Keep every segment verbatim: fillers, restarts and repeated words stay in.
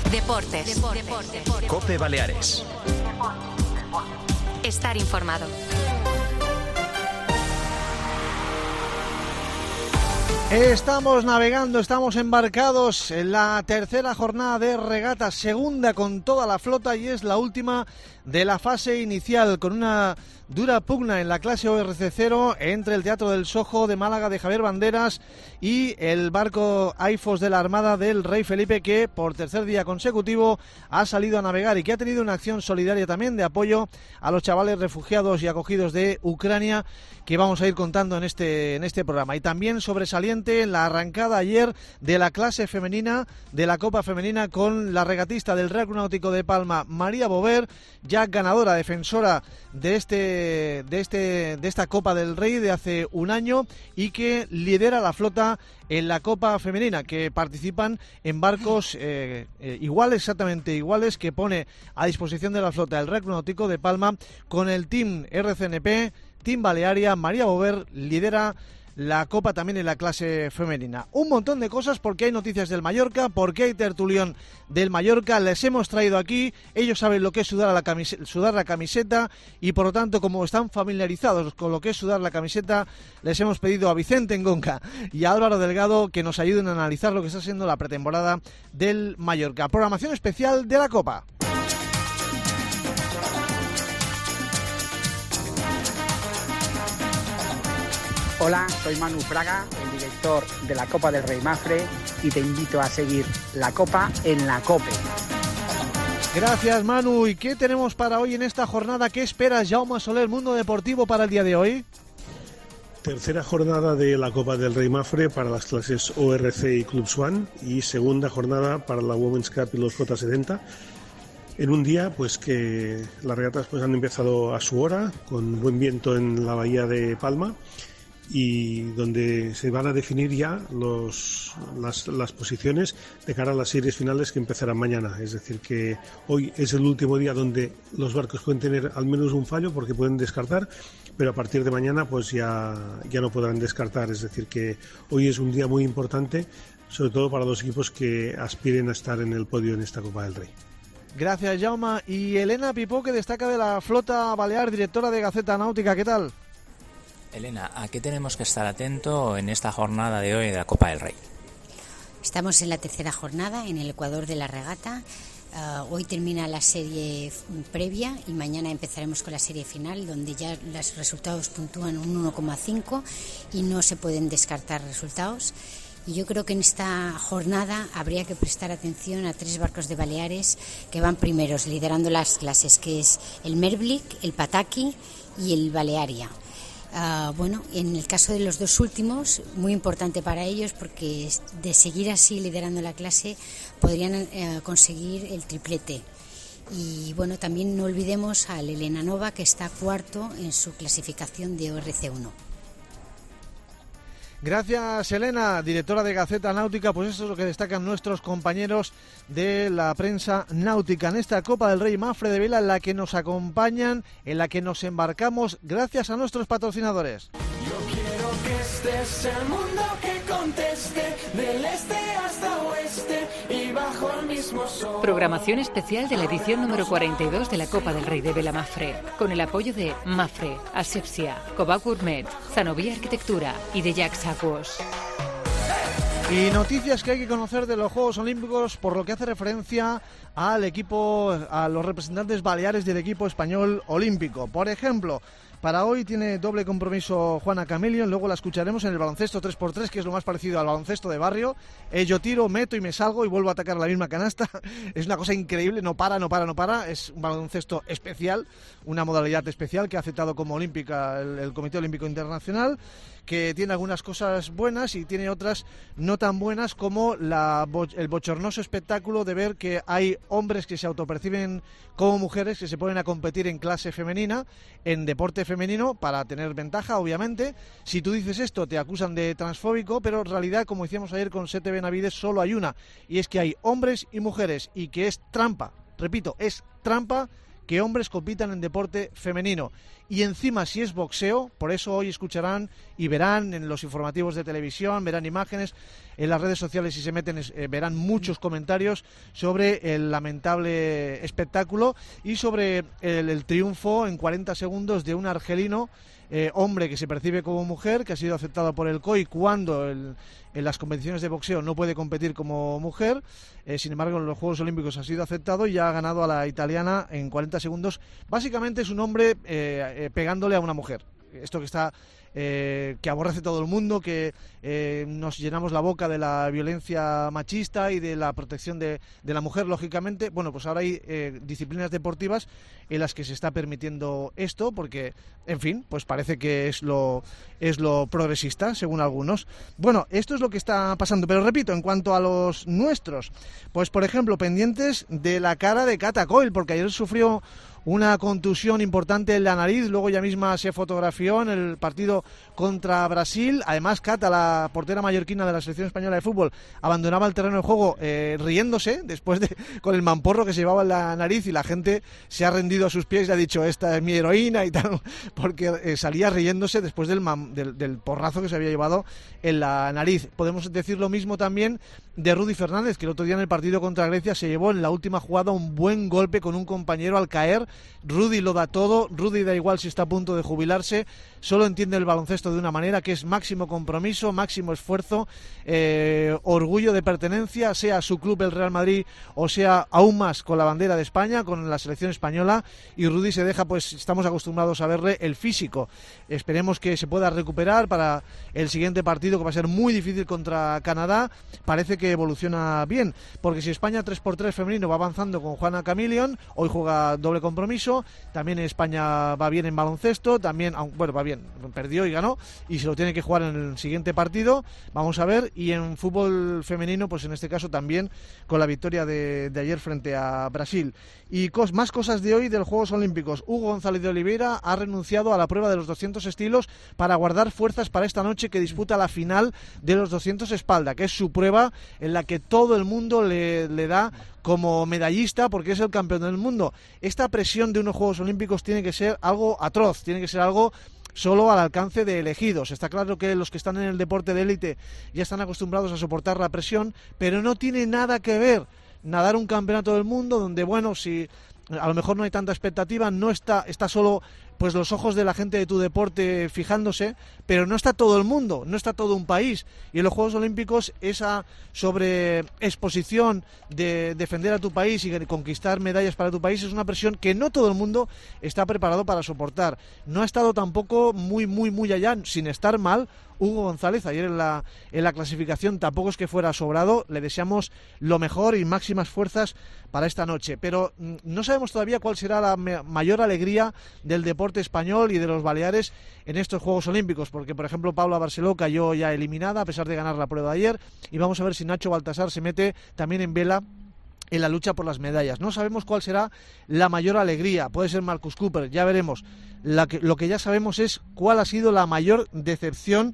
Deportes. Deportes. Deportes. COPE Baleares. Estar informado. Estamos navegando, estamos embarcados en la tercera jornada de regatas, segunda con toda la flota y es la última de la fase inicial, con una dura pugna en la clase O R C cero entre el Teatro del Sojo de Málaga de Javier Banderas y el barco Aifos de la Armada del Rey Felipe, que por tercer día consecutivo ha salido a navegar y que ha tenido una acción solidaria también de apoyo a los chavales refugiados y acogidos de Ucrania, que vamos a ir contando en este, en este programa. Y también sobresaliente la arrancada ayer de la clase femenina de la Copa Femenina con la regatista del Real Club Náutico de Palma, María Bover, ya ganadora, defensora de este, de este, de esta Copa del Rey de hace un año y que lidera la flota en la Copa Femenina, que participan en barcos eh, eh, iguales, exactamente iguales, que pone a disposición de la flota el Real Club Náutico de Palma con el Team R C N P, Team Balearia. María Bover lidera la Copa también en la clase femenina. Un montón de cosas, porque hay noticias del Mallorca, porque hay tertulión del Mallorca, les hemos traído aquí, ellos saben lo que es sudar, a la, camiseta, sudar la camiseta y por lo tanto, como están familiarizados con lo que es sudar la camiseta, les hemos pedido a Vicente Engonca y a Álvaro Delgado que nos ayuden a analizar lo que está siendo la pretemporada del Mallorca. Programación especial de la Copa. Hola, soy Manu Fraga, el director de la Copa del Rey Mafre, y te invito a seguir la Copa en la COPE. Gracias, Manu. ¿Y qué tenemos para hoy en esta jornada? ¿Qué esperas, Jaume Soler, Mundo Deportivo, para el día de hoy? Tercera jornada de la Copa del Rey Mafre para las clases O R C y Club Swan, y segunda jornada para la Women's Cup y los J setenta. En un día pues que las regatas pues han empezado a su hora, con buen viento en la bahía de Palma, y donde se van a definir ya los, las, las posiciones de cara a las series finales que empezarán mañana. Es decir, que hoy es el último día donde los barcos pueden tener al menos un fallo porque pueden descartar, pero a partir de mañana pues ya, ya no podrán descartar. Es decir, que hoy es un día muy importante, sobre todo para los equipos que aspiren a estar en el podio en esta Copa del Rey. Gracias, Jaume. Y Elena Pipó, que destaca de la flota balear, directora de Gaceta Náutica, ¿qué tal? Elena, ¿a qué tenemos que estar atento en esta jornada de hoy de la Copa del Rey? Estamos en la tercera jornada en el Ecuador de la regata. Uh, hoy termina la serie previa y mañana empezaremos con la serie final, donde ya los resultados puntúan un uno coma cinco y no se pueden descartar resultados. Y yo creo que en esta jornada habría que prestar atención a tres barcos de Baleares que van primeros, liderando las clases, que es el Merblick, el Pataki y el Balearia. Uh, bueno, en el caso de los dos últimos, muy importante para ellos, porque de seguir así liderando la clase podrían uh, conseguir el triplete. Y bueno, también no olvidemos al Elena Nova, que está cuarto en su clasificación de O R C uno. Gracias, Elena, directora de Gaceta Náutica. Pues eso es lo que destacan nuestros compañeros de la prensa náutica en esta Copa del Rey Mafre de Vela, en la que nos acompañan, en la que nos embarcamos gracias a nuestros patrocinadores. Yo quiero que estés el mundo que conteste, del este hasta oeste y bajo el mismo sol. Programación especial de la edición número cuarenta y dos de la Copa del Rey de Vela Mafre, con el apoyo de Mafre, Asepsia, Cova Gourmet, Zanovia Arquitectura y de Jax Aquos. Y noticias que hay que conocer de los Juegos Olímpicos por lo que hace referencia al equipo, a los representantes baleares del equipo español olímpico. Por ejemplo, para hoy tiene doble compromiso Juana Camilio, luego la escucharemos en el baloncesto tres por tres, que es lo más parecido al baloncesto de barrio. Eh, yo tiro, meto y me salgo y vuelvo a atacar la misma canasta. Es una cosa increíble, no para, no para, no para. Es un baloncesto especial, una modalidad especial que ha aceptado como olímpica el, el Comité Olímpico Internacional, que tiene algunas cosas buenas y tiene otras no tan buenas, como la, el bochornoso espectáculo de ver que hay hombres que se autoperciben como mujeres que se ponen a competir en clase femenina, en deporte femenino, para tener ventaja, obviamente. Si tú dices esto, te acusan de transfóbico, pero en realidad, como decíamos ayer con Sete Benavides, solo hay una, y es que hay hombres y mujeres, y que es trampa, repito, es trampa que hombres compitan en deporte femenino. Y encima, si es boxeo, por eso hoy escucharán y verán en los informativos de televisión, verán imágenes, en las redes sociales, si se meten, eh, verán muchos comentarios sobre el lamentable espectáculo y sobre el, el triunfo en cuarenta segundos de un argelino, eh, hombre que se percibe como mujer, que ha sido aceptado por el C O I cuando el, en las competiciones de boxeo no puede competir como mujer, eh, sin embargo en los Juegos Olímpicos ha sido aceptado y ya ha ganado a la italiana en cuarenta segundos. Básicamente es un hombre eh, eh, pegándole a una mujer. Esto que está eh, que aborrece todo el mundo, que eh, nos llenamos la boca de la violencia machista y de la protección de, de la mujer, lógicamente. Bueno, pues ahora hay eh, disciplinas deportivas en las que se está permitiendo esto, porque, en fin, pues parece que es lo, es lo progresista, según algunos. Bueno, esto es lo que está pasando, pero repito, en cuanto a los nuestros, pues por ejemplo, pendientes de la cara de Cata Coll, porque ayer sufrió una contusión importante en la nariz, luego ella misma se fotografió en el partido contra Brasil. Además, Cata, la portera mallorquina de la selección española de fútbol, abandonaba el terreno de juego eh, riéndose, después de con el mamporro que se llevaba en la nariz, y la gente se ha rendido a sus pies y ha dicho, esta es mi heroína y tal, porque eh, salía riéndose después del, mam, del, del porrazo que se había llevado en la nariz. Podemos decir lo mismo también de Rudy Fernández, que el otro día en el partido contra Grecia se llevó en la última jugada un buen golpe con un compañero al caer. Rudy lo da todo, Rudy da igual si está a punto de jubilarse, solo entiende el baloncesto de una manera, que es máximo compromiso, máximo esfuerzo, eh, orgullo de pertenencia, sea su club el Real Madrid o sea aún más con la bandera de España, con la selección española, y Rudy se deja, pues estamos acostumbrados a verle el físico. Esperemos que se pueda recuperar para el siguiente partido, que va a ser muy difícil contra Canadá. Parece que evoluciona bien, porque si España tres por tres femenino va avanzando con Juana Camilion, hoy juega doble compromiso, también España va bien en baloncesto, también, bueno, va bien, perdió y ganó, y se lo tiene que jugar en el siguiente partido, vamos a ver. Y en fútbol femenino, pues en este caso también con la victoria de, de ayer frente a Brasil. Y cos, más cosas de hoy de los Juegos Olímpicos. Hugo González de Oliveira ha renunciado a la prueba de los doscientos estilos para guardar fuerzas para esta noche, que disputa la final de los doscientos espalda, que es su prueba en la que todo el mundo le, le da como medallista, porque es el campeón del mundo. Esta presión de unos Juegos Olímpicos tiene que ser algo atroz, tiene que ser algo solo al alcance de elegidos. Está claro que los que están en el deporte de élite ya están acostumbrados a soportar la presión, pero no tiene nada que ver nadar un campeonato del mundo donde, bueno, si a lo mejor no hay tanta expectativa, no está, está solo pues los ojos de la gente de tu deporte fijándose, pero no está todo el mundo, no está todo un país. Y en los Juegos Olímpicos esa sobreexposición de defender a tu país y conquistar medallas para tu país es una presión que no todo el mundo está preparado para soportar. No ha estado tampoco muy, muy, muy allá, sin estar mal, Hugo González. Ayer en la, en la clasificación tampoco es que fuera sobrado. Le deseamos lo mejor y máximas fuerzas para esta noche, pero no sabemos todavía cuál será la mayor alegría del deporte español y de los Baleares en estos Juegos Olímpicos, porque por ejemplo Paula Barceló cayó ya eliminada a pesar de ganar la prueba de ayer, y vamos a ver si Nacho Baltasar se mete también en vela en la lucha por las medallas. No sabemos cuál será la mayor alegría, puede ser Marcus Cooper, ya veremos. La que, lo que ya sabemos es cuál ha sido la mayor decepción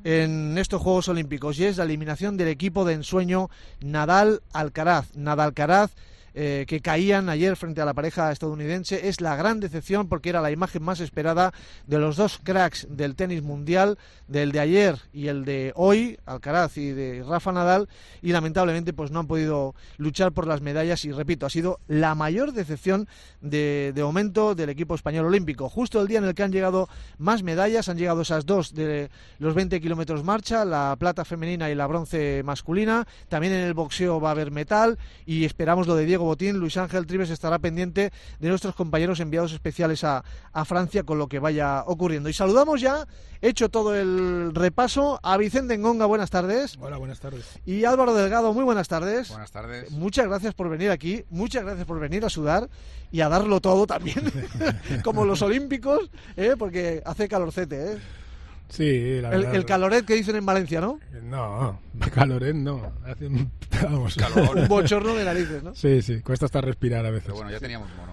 en estos Juegos Olímpicos, y es la eliminación del equipo de ensueño Nadal-Alcaraz. Nadal-Alcaraz, Eh, que caían ayer frente a la pareja estadounidense, es la gran decepción, porque era la imagen más esperada de los dos cracks del tenis mundial, del de ayer y el de hoy, Alcaraz y de Rafa Nadal, y lamentablemente pues no han podido luchar por las medallas, y repito, ha sido la mayor decepción de, de momento del equipo español olímpico. Justo el día en el que han llegado más medallas, han llegado esas dos de los veinte kilómetros marcha, la plata femenina y la bronce masculina. También en el boxeo va a haber metal, y esperamos lo de Diego Botín. Luis Ángel Trives estará pendiente de nuestros compañeros enviados especiales a, a Francia con lo que vaya ocurriendo. Y saludamos ya, hecho todo el repaso, a Vicente Ngonga. Buenas tardes. Hola, buenas tardes. Y Álvaro Delgado, muy buenas tardes. Buenas tardes. Muchas gracias por venir aquí, muchas gracias por venir a sudar y a darlo todo también, como los olímpicos, ¿eh? Porque hace calorcete, ¿eh? Sí, la verdad. El, el caloret que dicen en Valencia, ¿no? No, caloret no. Hace un, vamos, un bochorno de narices, ¿no? Sí, sí, cuesta hasta respirar a veces. Pero bueno, ya teníamos mono.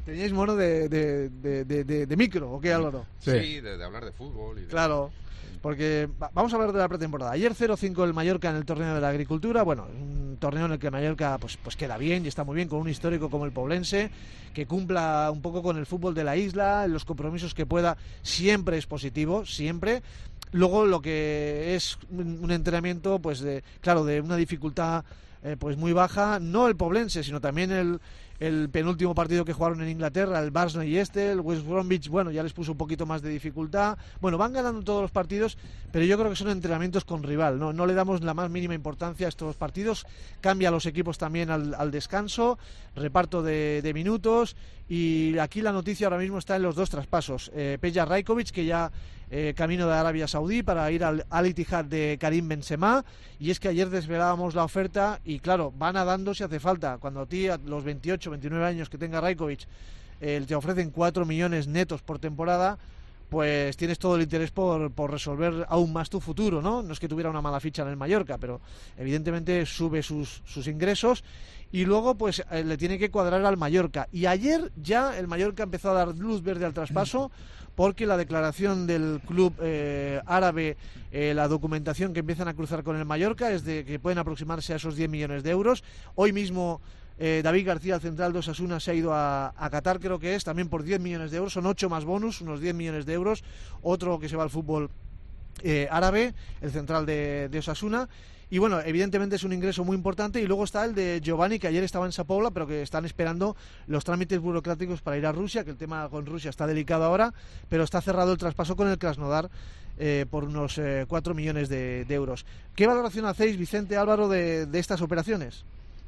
Teníais mono de, de, de, de, de, de micro, ¿o qué, Álvaro? Sí, sí de, de hablar de fútbol. Y de... Claro, porque va, vamos a hablar de la pretemporada. Ayer cero cinco el Mallorca en el torneo de la agricultura. Bueno, un torneo en el que el Mallorca pues, pues queda bien y está muy bien, con un histórico como el Poblense, que cumpla un poco con el fútbol de la isla, los compromisos que pueda, siempre es positivo, siempre. Luego lo que es un, un entrenamiento, pues de, claro, de una dificultad eh, pues muy baja, no el Poblense, sino también el, el penúltimo partido que jugaron en Inglaterra, el Barnsley y este, el West Bromwich, bueno, ya les puso un poquito más de dificultad. Bueno, van ganando todos los partidos, pero yo creo que son entrenamientos con rival, no, no le damos la más mínima importancia a estos partidos. Cambia los equipos también al, al descanso, reparto de, de minutos, y aquí la noticia ahora mismo está en los dos traspasos. eh, Peja Rajkovic, que ya Eh, camino de Arabia Saudí para ir al Al-Ittihad de Karim Benzema, y es que ayer desvelábamos la oferta y claro, va nadando si hace falta. Cuando a ti a los veintiocho, veintinueve años que tenga Rajkovic eh, te ofrecen cuatro millones netos por temporada, pues tienes todo el interés por, por resolver aún más tu futuro, ¿no? No es que tuviera una mala ficha en el Mallorca, pero evidentemente sube sus, sus ingresos, y luego pues eh, le tiene que cuadrar al Mallorca. Y ayer ya el Mallorca empezó a dar luz verde al traspaso, porque la declaración del club eh, árabe, eh, la documentación que empiezan a cruzar con el Mallorca es de que pueden aproximarse a esos diez millones de euros. Hoy mismo eh, David García, el central de Osasuna, se ha ido a, a Qatar, creo que es, también por diez millones de euros, son ocho más bonus, unos diez millones de euros. Otro que se va al fútbol eh, árabe, el central de, de Osasuna. Y bueno, evidentemente es un ingreso muy importante. Y luego está el de Giovanni, que ayer estaba en Sa Pobla, pero que están esperando los trámites burocráticos para ir a Rusia, que el tema con Rusia está delicado ahora, pero está cerrado el traspaso con el Krasnodar eh, por unos eh, cuatro millones de, de euros. ¿Qué valoración hacéis, Vicente, Álvaro, de, de estas operaciones?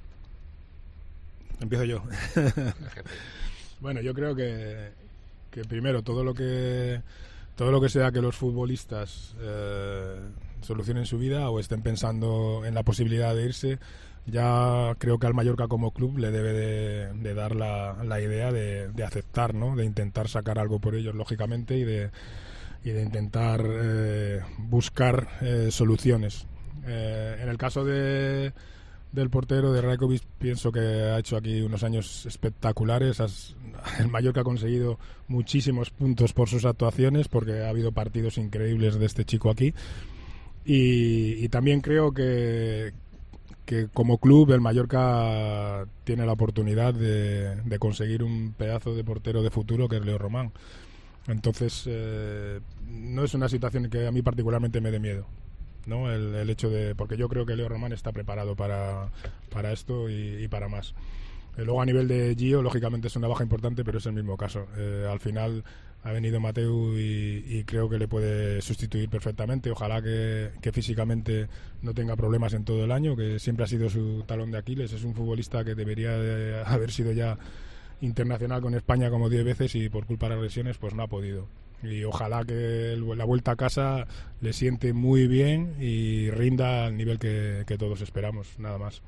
Empiezo yo. Bueno, yo creo que, que primero todo lo que todo lo que sea que los futbolistas eh, solucionen su vida o estén pensando en la posibilidad de irse, ya creo que al Mallorca como club le debe de, de dar la, la idea de, de aceptar, ¿no? De intentar sacar algo por ellos, lógicamente, y de, y de intentar eh, buscar eh, soluciones. Eh, en el caso de del portero de Rajkovic, pienso que ha hecho aquí unos años espectaculares. Has, el Mallorca ha conseguido muchísimos puntos por sus actuaciones, porque ha habido partidos increíbles de este chico aquí. Y, y también creo que, que como club el Mallorca tiene la oportunidad de, de conseguir un pedazo de portero de futuro, que es Leo Román. Entonces eh, no es una situación que a mí particularmente me dé miedo, ¿no? El, el hecho de, porque yo creo que Leo Román está preparado para, para esto y, y para más. Eh, luego a nivel de Gio, lógicamente es una baja importante, pero es el mismo caso. Eh, al final ha venido Mateu y, y creo que le puede sustituir perfectamente. Ojalá que, que físicamente no tenga problemas en todo el año, que siempre ha sido su talón de Aquiles. Es un futbolista que debería de haber sido ya internacional con España como diez veces, y por culpa de las lesiones pues no ha podido. Y ojalá que el, la vuelta a casa le siente muy bien y rinda al nivel que, que todos esperamos, nada más.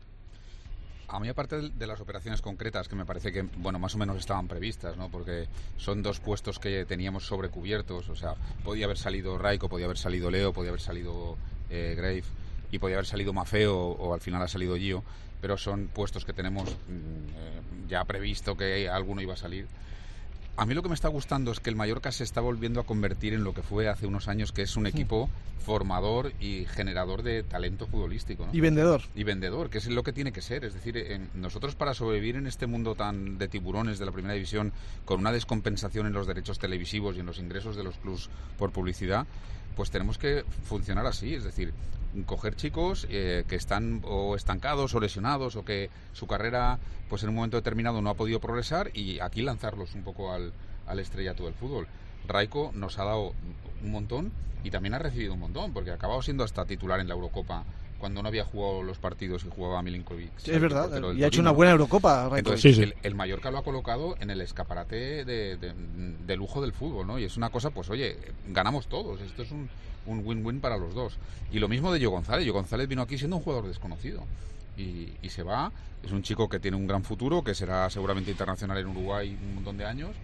A mí, aparte de las operaciones concretas, que me parece que, bueno, más o menos estaban previstas, ¿no? Porque son dos puestos que teníamos sobrecubiertos. O sea, podía haber salido Raiko, podía haber salido Leo, podía haber salido eh, Grave, y podía haber salido Maffeo, o, o al final ha salido Gio, pero son puestos que tenemos mm, ya previsto que alguno iba a salir. A mí lo que me está gustando es que el Mallorca se está volviendo a convertir en lo que fue hace unos años, que es un equipo formador y generador de talento futbolístico, ¿no? Y vendedor. Y vendedor, que es lo que tiene que ser. Es decir, en, nosotros, para sobrevivir en este mundo tan de tiburones de la primera división, con una descompensación en los derechos televisivos y en los ingresos de los clubs por publicidad, pues tenemos que funcionar así. Es decir, coger chicos eh, que están o estancados o lesionados, o que su carrera pues en un momento determinado no ha podido progresar, y aquí lanzarlos un poco al, al estrellato del fútbol. Raiko nos ha dado un montón y también ha recibido un montón, porque ha acabado siendo hasta titular en la Eurocopa cuando no había jugado los partidos y jugaba Milinkovic. Sí, es verdad, y ha hecho una buena Eurocopa, Raiko. Entonces, sí, sí. El, el Mallorca lo ha colocado en el escaparate de, de, de lujo del fútbol, ¿no? Y es una cosa, pues oye, ganamos todos. Esto es un, un win-win para los dos. Y lo mismo de Gio González. Gio González vino aquí siendo un jugador desconocido y, y se va. Es un chico que tiene un gran futuro, que será seguramente internacional en Uruguay un montón de años.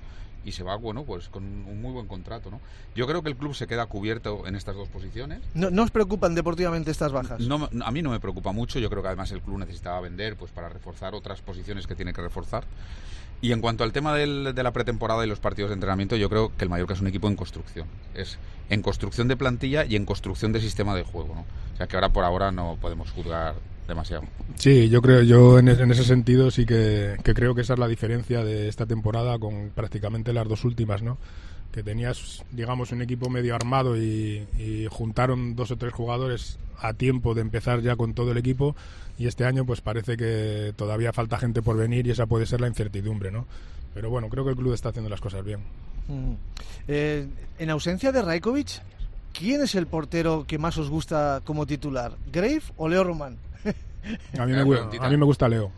y se va, bueno, pues con un muy buen contrato, ¿no? Yo creo que el club se queda cubierto en estas dos posiciones. ¿No, ¿no os preocupan deportivamente estas bajas? No, a mí no me preocupa mucho. Yo creo que además el club necesitaba vender pues para reforzar otras posiciones que tiene que reforzar. Y en cuanto al tema del, de la pretemporada y los partidos de entrenamiento, yo creo que el Mallorca es un equipo en construcción. Es en construcción de plantilla y en construcción de sistema de juego, ¿no? O sea que ahora por ahora no podemos juzgar demasiado. Sí, yo creo, yo en, en ese sentido sí que, que creo que esa es la diferencia de esta temporada con prácticamente las dos últimas, ¿no? Que tenías, digamos, un equipo medio armado y, y juntaron dos o tres jugadores a tiempo de empezar ya con todo el equipo, y este año pues parece que todavía falta gente por venir y esa puede ser la incertidumbre, ¿no? Pero bueno, creo que el club está haciendo las cosas bien. Mm. Eh, en ausencia de Rajkovic, ¿quién es el portero que más os gusta como titular? ¿Grave o Leo Román? A mí, me, a mí me gusta Leo.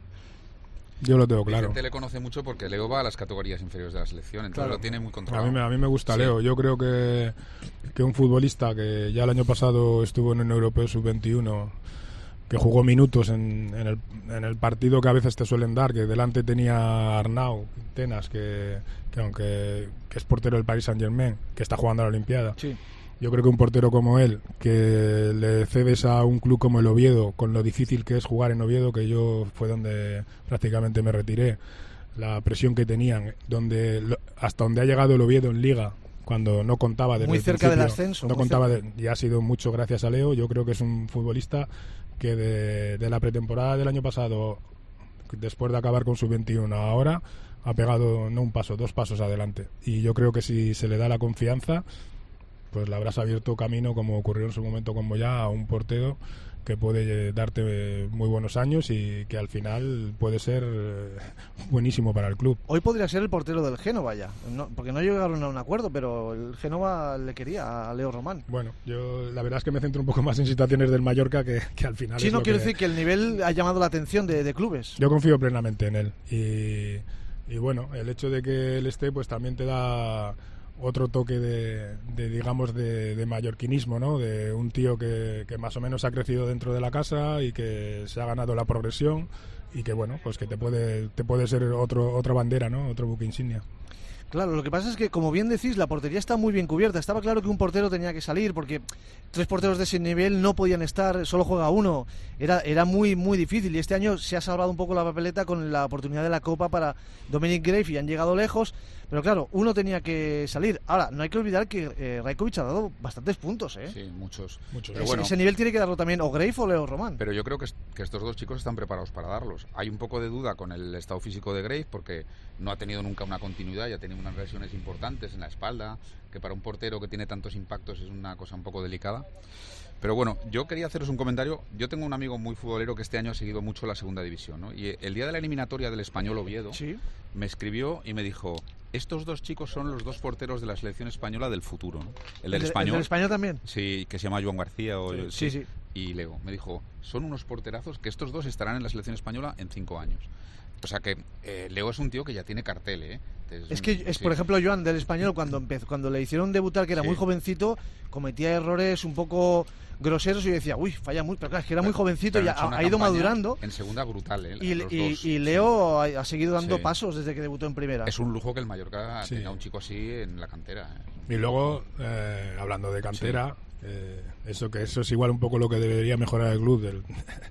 Yo lo tengo claro. La gente le conoce mucho porque Leo va a las categorías inferiores de la selección, entonces claro. Lo tiene muy controlado. A mí, a mí me gusta sí. Leo. Yo creo que, que un futbolista que ya el año pasado estuvo en un europeo sub veintiuno, que jugó minutos en, en, el, en el partido que a veces te suelen dar, que delante tenía Arnau Tenas, que, que aunque que es portero del Paris Saint-Germain, que está jugando a la Olimpiada. Sí. Yo creo que un portero como él, que le cedes a un club como el Oviedo, con lo difícil que es jugar en Oviedo, que yo fue donde prácticamente me retiré, la presión que tenían, donde hasta donde ha llegado el Oviedo en Liga, cuando no contaba desde muy el cerca del principio, ascenso, no contaba de, y ha sido mucho gracias a Leo. Yo creo que es un futbolista que de, de la pretemporada del año pasado, después de acabar con su veintiuno, ahora ha pegado no un paso, dos pasos adelante, y yo creo que si se le da la confianza, pues le habrás abierto camino, como ocurrió en su momento con Moyá, a un portero que puede darte muy buenos años y que al final puede ser buenísimo para el club. Hoy podría ser el portero del Génova ya, no, porque no llegaron a un acuerdo, pero el Génova le quería a Leo Román. Bueno, yo la verdad es que me centro un poco más en situaciones del Mallorca que, que al final. Sí, es no lo quiero que... decir que el nivel ha llamado la atención de, de clubes. Yo confío plenamente en él y, y bueno, el hecho de que él esté pues también te da otro toque de, de digamos de, de mallorquinismo, ¿no? De un tío que, que más o menos ha crecido dentro de la casa y que se ha ganado la progresión y que bueno, pues que te puede te puede ser otro otra bandera, ¿no? Otro buque insignia. Claro, lo que pasa es que, como bien decís, la portería está muy bien cubierta. Estaba claro que un portero tenía que salir porque tres porteros de ese nivel no podían estar, solo juega uno. Era era muy muy difícil y este año se ha salvado un poco la papeleta con la oportunidad de la Copa para Dominic Grave y han llegado lejos. Pero claro, uno tenía que salir. Ahora, no hay que olvidar que eh, Rajkovic ha dado bastantes puntos, ¿eh? Sí, muchos. muchos. Pero ese, bueno, ese nivel tiene que darlo también o Grave o Leo Román. Pero yo creo que, que estos dos chicos están preparados para darlos. Hay un poco de duda con el estado físico de Grave porque no ha tenido nunca una continuidad, ya ha tenido unas lesiones importantes en la espalda, que para un portero que tiene tantos impactos es una cosa un poco delicada. Pero bueno, yo quería haceros un comentario. Yo tengo un amigo muy futbolero que este año ha seguido mucho la segunda división, ¿no? Y el día de la eliminatoria del Español Oviedo, ¿sí? Me escribió y me dijo: estos dos chicos son los dos porteros de la selección española del futuro, ¿no? El del ¿El, Español. ¿El del Español también? Sí, que se llama Joan García. O, sí, sí, sí. Y Leo me dijo: son unos porterazos que estos dos estarán en la selección española en cinco años. O sea que eh, Leo es un tío que ya tiene cartel, ¿eh? Es, es que, es, sí. por ejemplo, Joan del Español, cuando empezó, cuando le hicieron debutar, que era sí. muy jovencito, cometía errores un poco groseros y yo decía, uy, falla muy, pero claro, es que era muy jovencito y ha, ha ido madurando. En segunda brutal, ¿eh? Y, los y, dos, y Leo sí. ha, ha seguido dando sí. pasos desde que debutó en primera. Es un lujo que el Mallorca sí. tenga un chico así en la cantera, ¿eh? Y luego, eh, hablando de cantera, sí. eh, eso que eso es igual un poco lo que debería mejorar el club, el,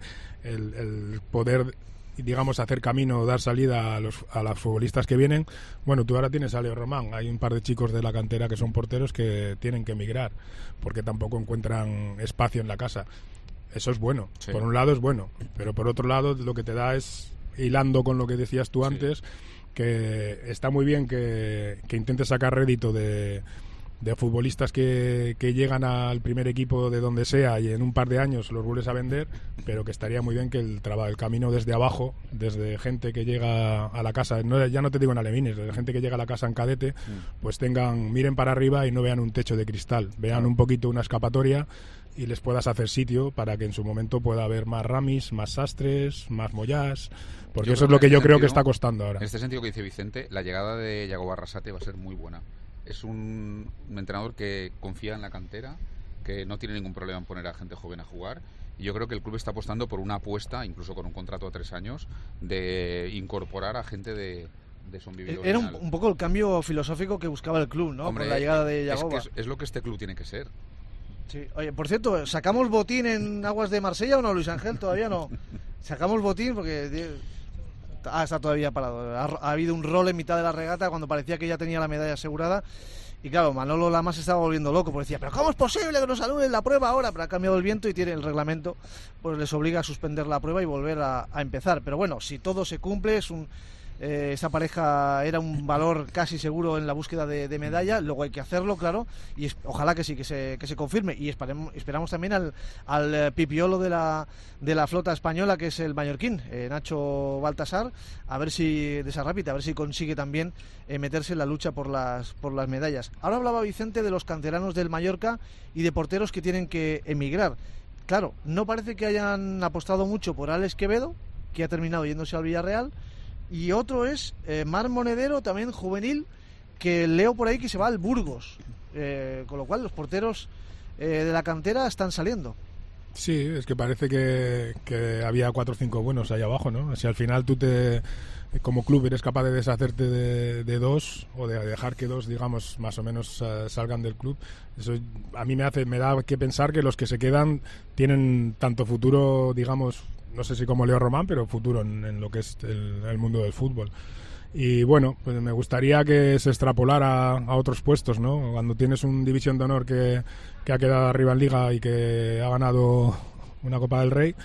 el, el poder, digamos, hacer camino, dar salida a los a los futbolistas que vienen. Bueno, tú ahora tienes a Leo Román, hay un par de chicos de la cantera que son porteros que tienen que emigrar porque tampoco encuentran espacio en la casa. Eso es bueno, sí. Por un lado es bueno, pero por otro lado lo que te da es, hilando con lo que decías tú antes, sí. que está muy bien que, que intentes sacar rédito de de futbolistas que, que llegan al primer equipo de donde sea y en un par de años los vuelves a vender, pero que estaría muy bien que el, traba, el camino desde abajo, desde gente que llega a la casa, no, ya no te digo en alevines, desde gente que llega a la casa en cadete, mm. pues tengan, miren para arriba y no vean un techo de cristal, vean claro. un poquito una escapatoria y les puedas hacer sitio para que en su momento pueda haber más Ramis, más Sastres, más Moyás, porque yo eso es lo que yo creo sentido, que está costando ahora. En este sentido que dice Vicente, la llegada de Yago Arrasate va a ser muy buena. Es un, un entrenador que confía en la cantera, que no tiene ningún problema en poner a gente joven a jugar. Y yo creo que el club está apostando por una apuesta, incluso con un contrato a tres años, de incorporar a gente de, de son vivir Era un, un poco el cambio filosófico que buscaba el club, ¿no? Hombre, con la llegada de Yagoba. Es, que es, es lo que este club tiene que ser. Sí. Oye, por cierto, ¿sacamos botín en Aguas de Marsella o no, Luis Ángel? Todavía no. Sacamos botín porque... Ah, está todavía parado. Ha, ha habido un rol en mitad de la regata cuando parecía que ya tenía la medalla asegurada. Y claro, Manolo Lama se estaba volviendo loco, porque decía, pero ¿cómo es posible que nos anulen la prueba ahora? Pero ha cambiado el viento y tiene el reglamento, pues les obliga a suspender la prueba y volver a, a empezar. Pero bueno, si todo se cumple, es un... Eh, esa pareja era un valor casi seguro en la búsqueda de, de medalla. Luego hay que hacerlo, claro, y es, ojalá que sí, que se, que se confirme. Y esperemos, esperamos también al, al pipiolo de la, de la flota española, que es el mallorquín, eh, Nacho Baltasar, a ver si de esa rápida, a ver si consigue también eh, meterse en la lucha por las, por las medallas. Ahora hablaba Vicente de los canteranos del Mallorca y de porteros que tienen que emigrar. Claro, no parece que hayan apostado mucho por Alex Quevedo, que ha terminado yéndose al Villarreal. Y otro es eh, Marc Monedero, también juvenil, que leo por ahí que se va al Burgos, eh, con lo cual los porteros eh, de la cantera están saliendo. Sí, es que parece que, que había cuatro o cinco buenos ahí abajo, ¿no? Si al final tú te, como club eres capaz de deshacerte de, de dos, o de dejar que dos, digamos, más o menos uh, salgan del club, eso a mí me hace, me da que pensar que los que se quedan tienen tanto futuro, digamos, no sé si como Leo Román, pero futuro en, en lo que es el, el mundo del fútbol. Y bueno, pues me gustaría que se extrapolara a otros puestos, ¿no? Cuando tienes un División de Honor que, que ha quedado arriba en Liga y que ha ganado una Copa del Rey,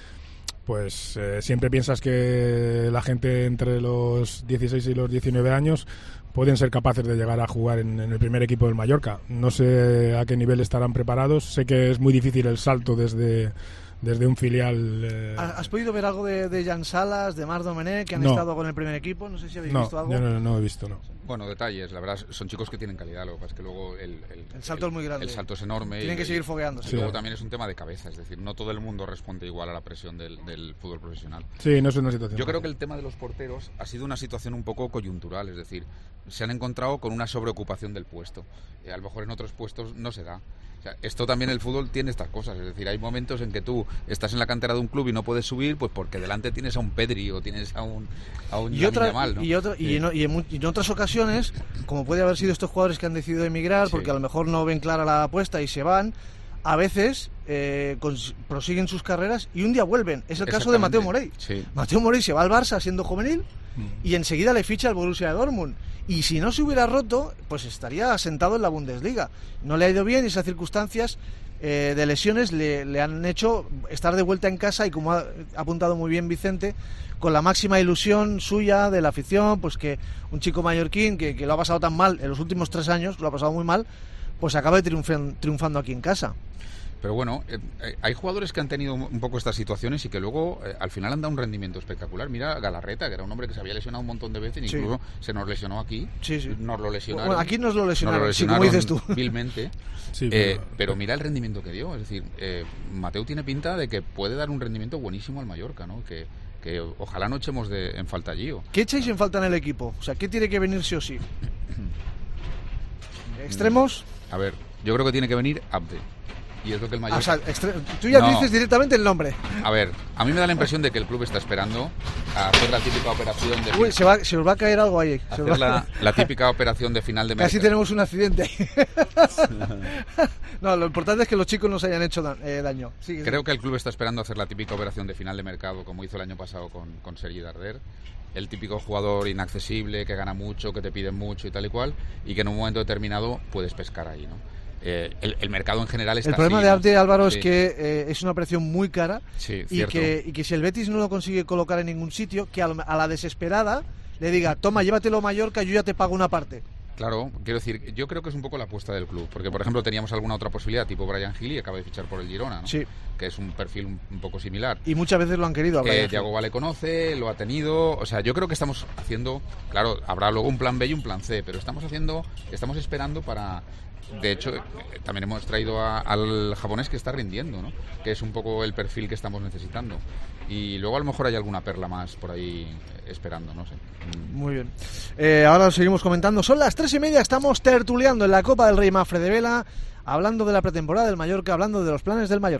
pues eh, siempre piensas que la gente entre los dieciséis y los diecinueve años pueden ser capaces de llegar a jugar en, en el primer equipo del Mallorca. No sé a qué nivel estarán preparados. Sé que es muy difícil el salto desde... desde un filial. Eh... ¿Has podido ver algo de, de Jan Salas, de Marc Domenech, que han no. estado con el primer equipo? No sé si habéis no, visto algo. Yo no, no he visto, no. Bueno, detalles, la verdad, son chicos que tienen calidad, lo que pasa es que luego el, el, el salto el, es muy grande. El salto es enorme. Tienen y, que seguir fogueándose. Y sí. luego también es un tema de cabeza, es decir, no todo el mundo responde igual a la presión del, del fútbol profesional. Sí, no es una situación. Yo creo que el tema de los porteros ha sido una situación un poco coyuntural, es decir, se han encontrado con una sobreocupación del puesto. Eh, a lo mejor en otros puestos no se da. O sea, esto también el fútbol tiene estas cosas, es decir, hay momentos en que tú estás en la cantera de un club y no puedes subir, pues porque delante tienes a un Pedri o tienes a un a un y otra, Yamal, ¿no? y, otra, sí. y, en, y, en, y en otras ocasiones, como puede haber sido estos jugadores que han decidido emigrar sí. porque a lo mejor no ven clara la apuesta y se van, a veces eh, cons- prosiguen sus carreras y un día vuelven. Es el caso de Mateo Morey. Sí. Mateo Morey se va al Barça siendo juvenil mm. y enseguida le ficha al Borussia Dortmund. Y si no se hubiera roto, pues estaría sentado en la Bundesliga. No le ha ido bien y esas circunstancias eh, de lesiones le, le han hecho estar de vuelta en casa y, como ha apuntado muy bien Vicente, con la máxima ilusión suya, de la afición, pues que un chico mallorquín que, que lo ha pasado tan mal en los últimos tres años, lo ha pasado muy mal, pues acaba triunfan, triunfando aquí en casa. Pero bueno, eh, eh, hay jugadores que han tenido un poco estas situaciones y que luego eh, al final han dado un rendimiento espectacular. Mira a Galarreta, que era un hombre que se había lesionado un montón de veces, sí. incluso se nos lesionó aquí. Sí, sí. Nos lo lesionaron. Bueno, aquí nos lo lesionaron, nos lo lesionaron sí, como dices tú. vilmente. Sí, pero... pero... Eh, pero mira el rendimiento que dio. Es decir, eh, Mateu tiene pinta de que puede dar un rendimiento buenísimo al Mallorca, ¿no? Que, que ojalá no echemos de, en falta allí. ¿O? ¿Qué echáis en falta en el equipo? O sea, ¿qué tiene que venir sí o sí? ¿Extremos? A ver, yo creo que tiene que venir Abde. Y es lo que el Mallorca... O sea, extre... tú ya no. dices directamente el nombre. A ver, a mí me da la impresión de que el club está esperando a hacer la típica operación de... Uy, se, va, se os va a caer algo ahí. Hacer la, la típica operación de final de mercado. Casi tenemos un accidente ahí. No, lo importante es que los chicos no se hayan hecho da- eh, daño. Sigue, Creo sí. que el club está esperando hacer la típica operación de final de mercado, como hizo el año pasado con, con Sergi Darder. El típico jugador inaccesible, que gana mucho, que te piden mucho y tal y cual, y que en un momento determinado puedes pescar ahí, ¿no? Eh, el, el mercado en general está El problema así, de ¿no? Abde, Álvaro, sí. es que eh, es una operación muy cara sí, y, que, y que si el Betis no lo consigue colocar en ningún sitio, que a, lo, a la desesperada le diga, toma, llévatelo a Mallorca, yo ya te pago una parte. Claro, quiero decir, yo creo que es un poco la apuesta del club, porque por ejemplo teníamos alguna otra posibilidad, tipo Brian Hill, y acaba de fichar por el Girona, ¿no? Sí. Que es un perfil un, un poco similar. Y muchas veces lo han querido. Que Thiago Vale conoce, lo ha tenido, o sea, yo creo que estamos haciendo, claro, habrá luego un plan B y un plan C, pero estamos haciendo, estamos esperando para... De hecho, eh, también hemos traído a, al japonés que está rindiendo, ¿no? Que es un poco el perfil que estamos necesitando. Y luego a lo mejor hay alguna perla más por ahí esperando, no sé. Muy bien. Eh, ahora seguimos comentando. Son las tres y media, estamos tertuleando en la Copa del Rey Mafre de Vela, hablando de la pretemporada del Mallorca, hablando de los planes del Mallorca.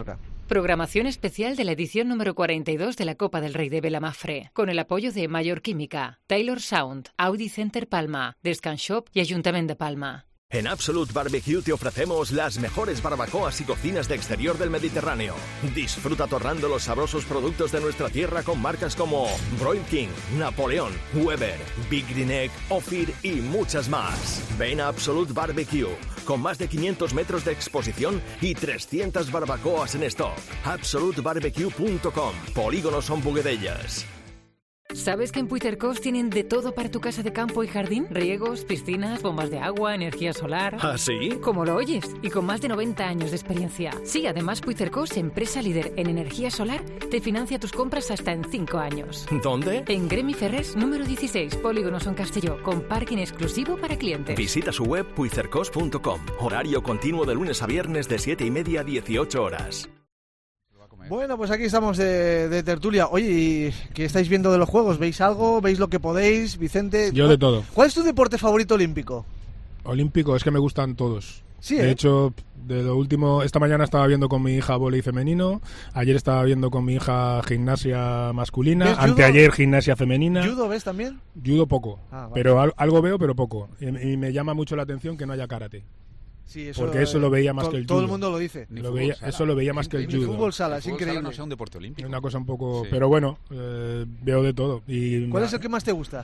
Programación especial de la edición número cuarenta y dos de la Copa del Rey de Vela Mafre, con el apoyo de Mayor Química, Taylor Sound, Audi Center Palma, Descans Shop y Ayuntamiento de Palma. En Absolute Barbecue te ofrecemos las mejores barbacoas y cocinas de exterior del Mediterráneo. Disfruta torrando los sabrosos productos de nuestra tierra con marcas como Broil King, Napoleón, Weber, Big Green Egg, Ophir y muchas más. Ven a Absolute Barbecue, con más de quinientos metros de exposición y trescientas barbacoas en stock. absolute barbecue punto com, Polígono Son Buguedellas. ¿Sabes que en Puitercos tienen de todo para tu casa de campo y jardín? Riegos, piscinas, bombas de agua, energía solar... ¿Ah, sí? Como lo oyes, y con más de noventa años de experiencia. Sí, además Puitercos, empresa líder en energía solar, te financia tus compras hasta en cinco años. ¿Dónde? En Gremi Ferrés, número dieciséis, Polígono Son Castelló, con parking exclusivo para clientes. Visita su web puitercos punto com. Horario continuo de lunes a viernes de siete y media a dieciocho horas. Bueno, pues aquí estamos de, de tertulia. Oye, ¿qué estáis viendo de los juegos? ¿Veis algo? ¿Veis lo que podéis? Vicente... Yo de todo. ¿Cuál es tu deporte favorito olímpico? Olímpico, es que me gustan todos. Sí, de ¿eh? hecho, de lo último, esta mañana estaba viendo con mi hija vóley femenino, ayer estaba viendo con mi hija gimnasia masculina, anteayer gimnasia femenina. ¿Judo ves también? Judo poco, ah, vale. pero al, algo veo, pero poco. Y, y me llama mucho la atención que no haya karate. Sí, eso, porque eso lo veía más to, que el todo judo. el mundo lo dice. Lo veía, eso lo veía más que el Ni judo. fútbol sala, es fútbol increíble. Sala no sea un deporte olímpico. Una cosa un poco... Sí. Pero bueno, eh, veo de todo. Y ¿Cuál ma... es el que más te gusta?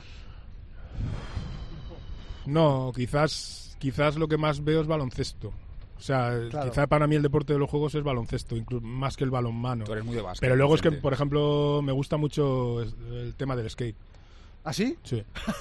No, quizás, quizás lo que más veo es baloncesto. O sea, claro. quizá para mí el deporte de los juegos es baloncesto, incluso más que el balonmano. Tú eres muy de básquet. Pero luego Vicente. es que, por ejemplo, me gusta mucho el tema del skate. ¿Ah, sí? Sí.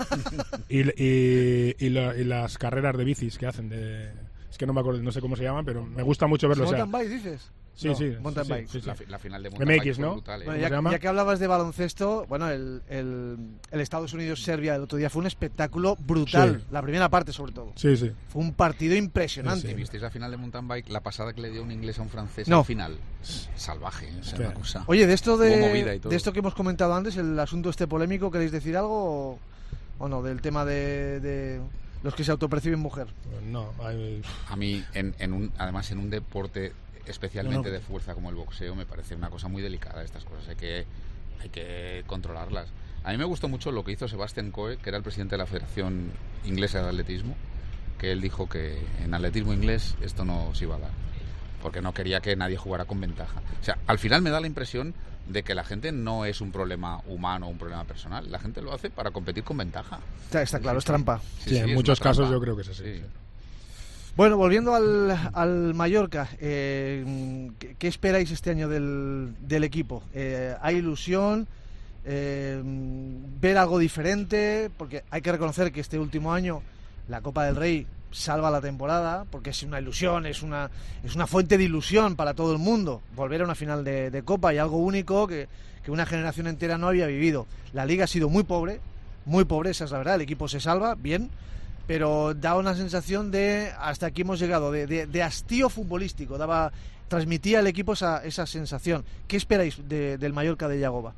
y, y, y, la, y las carreras de bicis que hacen de... Es que no me acuerdo, no sé cómo se llaman, pero me gusta mucho verlo. ¿Mountain o sea, bike dices? Sí, no, sí. mountain sí, bike. sí, sí. La, la final de mountain M bike X, fue ¿no? brutal, ¿eh? Bueno, ¿Cómo se ya, llama? ya que hablabas de baloncesto, bueno, el, el, el Estados Unidos-Serbia el otro día fue un espectáculo brutal. Sí. La primera parte, sobre todo. Sí, sí. Fue un partido impresionante. ¿Y visteis la final de mountain bike? La pasada que le dio un inglés a un francés no. al final. Salvaje, o sea, una cosa. Oye, de esto de, Hubo movida y todo. de esto que hemos comentado antes, el asunto este polémico, ¿queréis decir algo o, o no? Del tema de, de los que se autoperciben mujer. No, hay... A mí, en, en un, además en un deporte especialmente no, no. de fuerza como el boxeo, me parece una cosa muy delicada estas cosas, hay que, hay que controlarlas. A mí me gustó mucho lo que hizo Sebastian Coe, que era el presidente de la Federación Inglesa de Atletismo, que él dijo que en atletismo inglés esto no se iba a dar, porque no quería que nadie jugara con ventaja. O sea, al final me da la impresión de que la gente no es un problema humano, un problema personal, la gente lo hace para competir con ventaja. Está, está claro, es trampa. Sí, sí, en muchos casos yo creo que es así. Sí. Bueno, volviendo al, al Mallorca, eh, ¿qué, ¿qué esperáis este año del, del equipo? Eh, ¿Hay ilusión? Eh, ¿Ver algo diferente? Porque hay que reconocer que este último año la Copa del Rey salva la temporada, porque es una ilusión, es una, es una fuente de ilusión para todo el mundo. Volver a una final de, de Copa y algo único que, que una generación entera no había vivido. La Liga ha sido muy pobre, muy pobre, esa es la verdad. El equipo se salva, bien, pero da una sensación de hasta aquí hemos llegado, de, de, de hastío futbolístico, daba, transmitía al equipo esa, esa sensación. ¿Qué esperáis de, del Mallorca de Yagoba?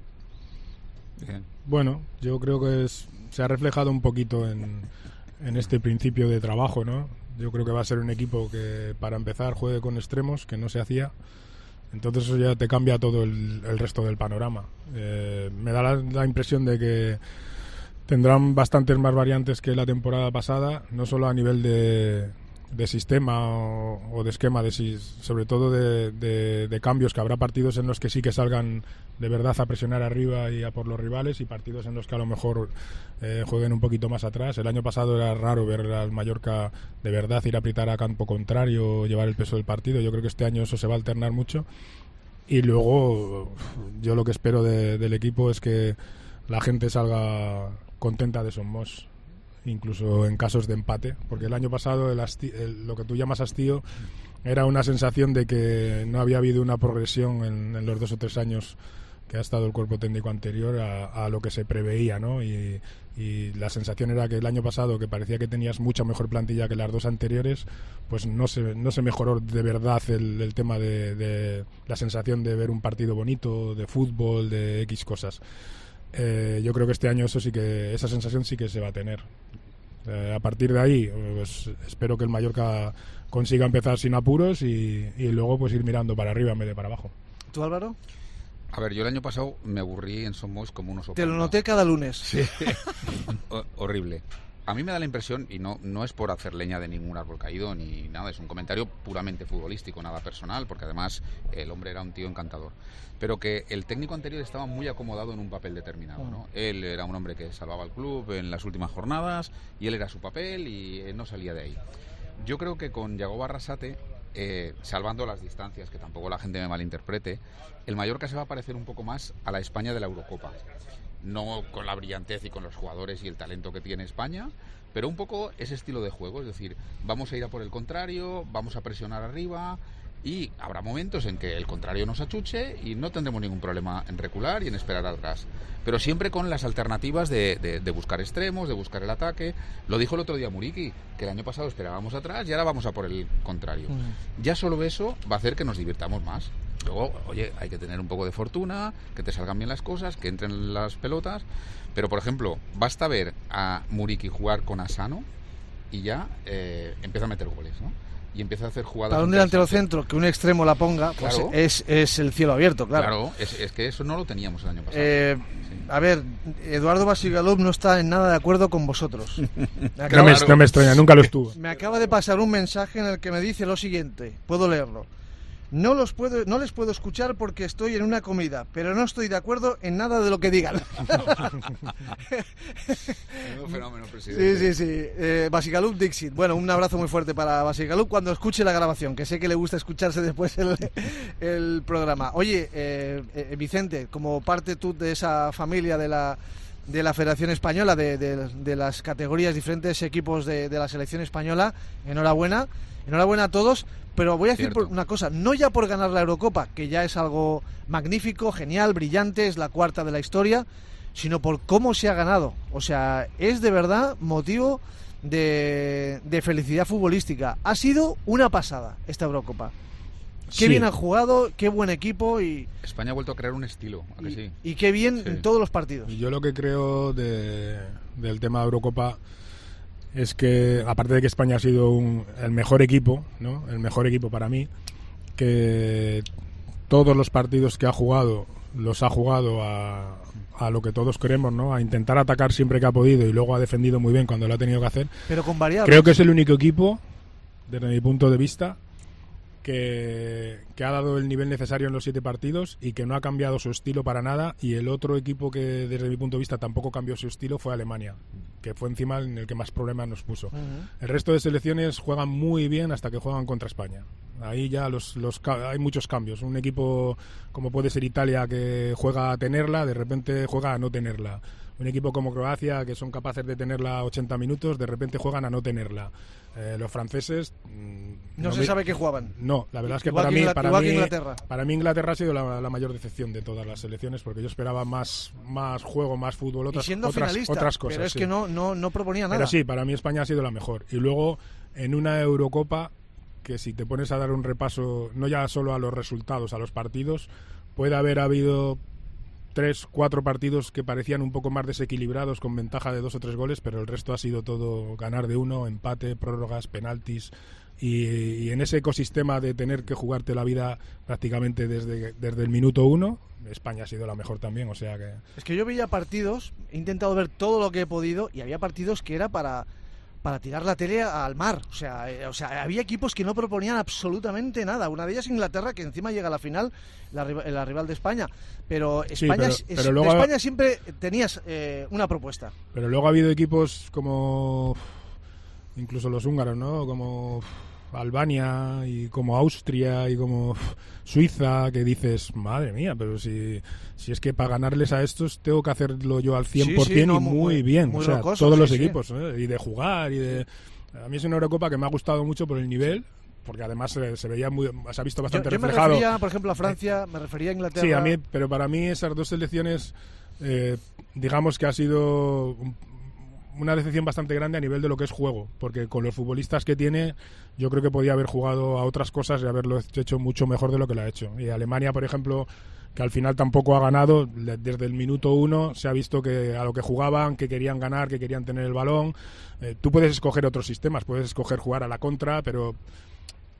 Bien. Bueno, yo creo que es, se ha reflejado un poquito en, en este principio de trabajo, ¿no? Yo creo que va a ser un equipo que para empezar juegue con extremos, que no se hacía. Entonces eso ya te cambia todo el, el resto del panorama. Eh, me da la, la impresión de que tendrán bastantes más variantes que la temporada pasada, no solo a nivel de, de sistema o, o de esquema, de, sobre todo de, de, de cambios, que habrá partidos en los que sí que salgan de verdad a presionar arriba y a por los rivales, y partidos en los que a lo mejor eh, jueguen un poquito más atrás. El año pasado era raro ver al Mallorca de verdad ir a apretar a campo contrario, llevar el peso del partido. Yo creo que este año eso se va a alternar mucho. Y luego yo lo que espero de, del equipo es que la gente salga contenta de Somos, incluso en casos de empate, porque el año pasado el asti- el, lo que tú llamas hastío era una sensación de que no había habido una progresión en, en los dos o tres años que ha estado el cuerpo técnico anterior a, a lo que se preveía, ¿no? Y, y la sensación era que el año pasado, que parecía que tenías mucha mejor plantilla que las dos anteriores, pues no se, no se mejoró de verdad el, el tema de, de la sensación de ver un partido bonito, de fútbol, de X cosas. Eh, yo creo que este año eso sí que esa sensación sí que se va a tener. Eh, a partir de ahí, pues espero que el Mallorca consiga empezar sin apuros y, y luego pues ir mirando para arriba en vez de para abajo. ¿Tú, Álvaro? A ver, yo el año pasado me aburrí en Somos como unos... Te lo noté cada lunes. Sí. Horrible. A mí me da la impresión, y no, no es por hacer leña de ningún árbol caído ni nada, es un comentario puramente futbolístico, nada personal, porque además el hombre era un tío encantador, pero que el técnico anterior estaba muy acomodado en un papel determinado, ¿no? Él era un hombre que salvaba al club en las últimas jornadas y él era su papel y él no salía de ahí. Yo creo que con Yagoba Arrasate, eh, salvando las distancias, que tampoco la gente me malinterprete, el Mallorca se va a parecer un poco más a la España de la Eurocopa. No con la brillantez y con los jugadores y el talento que tiene España, pero un poco ese estilo de juego, es decir, vamos a ir a por el contrario, vamos a presionar arriba y habrá momentos en que el contrario nos achuche y no tendremos ningún problema en recular y en esperar atrás, pero siempre con las alternativas de, de, de buscar extremos, de buscar el ataque. Lo dijo el otro día Muriqui, que el año pasado esperábamos atrás y ahora vamos a por el contrario. Mm. Ya solo eso va a hacer que nos divirtamos más. Luego, oye, hay que tener un poco de fortuna, que te salgan bien las cosas, que entren las pelotas. Pero, por ejemplo, basta ver a Muriqui jugar con Asano y ya eh, empieza a meter goles, ¿no? Y empieza a hacer jugadas... Para un delantero centro que un extremo la ponga, pues claro, es, es el cielo abierto, claro. Claro, es, es que eso no lo teníamos el año pasado. Eh, sí. A ver, Eduardo Basigalup no está en nada de acuerdo con vosotros. Me acaba, no, me, no me extraña, nunca lo estuvo. Me acaba de pasar un mensaje en el que me dice lo siguiente, puedo leerlo. No los puedo, no les puedo escuchar porque estoy en una comida, pero no estoy de acuerdo en nada de lo que digan. Un fenómeno, presidente. Sí, sí, sí. Eh, Basigalup Dixit. Bueno, un abrazo muy fuerte para Basigalup cuando escuche la grabación, que sé que le gusta escucharse después el, el programa. Oye, eh, eh, Vicente, como parte tú de esa familia de la de la Federación Española, de, de, de las categorías, diferentes equipos de, de la selección española, enhorabuena, enhorabuena a todos. Pero voy a decir por una cosa, no ya por ganar la Eurocopa, que ya es algo magnífico, genial, brillante, es la cuarta de la historia, sino por cómo se ha ganado. O sea, es de verdad motivo de, de felicidad futbolística. Ha sido una pasada esta Eurocopa. Qué sí. bien han jugado, qué buen equipo y... España ha vuelto a crear un estilo, ¿a que y, sí? Y qué bien sí. en todos los partidos. Yo lo que creo de, del tema de Eurocopa... es que, aparte de que España ha sido un, el mejor equipo, ¿no? El mejor equipo para mí, que todos los partidos que ha jugado los ha jugado a, a lo que todos queremos, ¿no? A intentar atacar siempre que ha podido y luego ha defendido muy bien cuando lo ha tenido que hacer. Pero con variables. Creo que es el único equipo, desde mi punto de vista, que, que ha dado el nivel necesario en los siete partidos y que no ha cambiado su estilo para nada. Y el otro equipo que desde mi punto de vista tampoco cambió su estilo fue Alemania, que fue encima en el que más problemas nos puso. Uh-huh. El resto de selecciones juegan muy bien hasta que juegan contra España. Ahí ya los, los hay muchos cambios. Un equipo como puede ser Italia, que juega a tenerla, de repente juega a no tenerla. Un equipo como Croacia, que son capaces de tenerla ochenta minutos, de repente juegan a no tenerla. Eh, los franceses... No, no se me... sabe qué jugaban. No, la verdad es que igual para que mí, Ingl- para, igual mí que Inglaterra. para mí Inglaterra ha sido la, la mayor decepción de todas las selecciones, porque yo esperaba más, más juego, más fútbol, otras, y siendo otras, finalista, otras cosas. Pero es sí. que no, no, no proponía nada. Pero sí, para mí España ha sido la mejor. Y luego, en una Eurocopa, que si te pones a dar un repaso, no ya solo a los resultados, a los partidos, puede haber habido tres, cuatro partidos que parecían un poco más desequilibrados, con ventaja de dos o tres goles, pero el resto ha sido todo ganar de uno, empate, prórrogas, penaltis, y, y en ese ecosistema de tener que jugarte la vida prácticamente desde, desde el minuto uno, España ha sido la mejor también, o sea que... Es que yo veía partidos, he intentado ver todo lo que he podido, y había partidos que era para... para tirar la tele al mar, o sea, eh, o sea, había equipos que no proponían absolutamente nada. Una de ellas Inglaterra, que encima llega a la final, la, la rival de España, pero España, sí, pero, pero luego, de España siempre tenías eh, una propuesta. Pero luego ha habido equipos como incluso los húngaros, ¿no? Como Albania y como Austria y como Suiza, que dices, madre mía, pero si, si es que para ganarles a estos tengo que hacerlo yo al cien por ciento sí, sí, no, y muy, muy bien, muy o sea, rocoso, todos sí, los sí. equipos, ¿eh? Y de jugar y de... A mí es una Eurocopa que me ha gustado mucho por el nivel, porque además se, se veía muy, se ha visto bastante yo, yo reflejado. Me refería, por ejemplo, a Francia, me refería a Inglaterra. Sí, a mí, pero para mí esas dos selecciones, eh, digamos que ha sido un, una decepción bastante grande a nivel de lo que es juego, porque con los futbolistas que tiene, yo creo que podía haber jugado a otras cosas y haberlo hecho mucho mejor de lo que lo ha hecho. Y Alemania, por ejemplo, que al final tampoco ha ganado, desde el minuto uno se ha visto que a lo que jugaban, que querían ganar, que querían tener el balón. Eh, tú puedes escoger otros sistemas, puedes escoger jugar a la contra, pero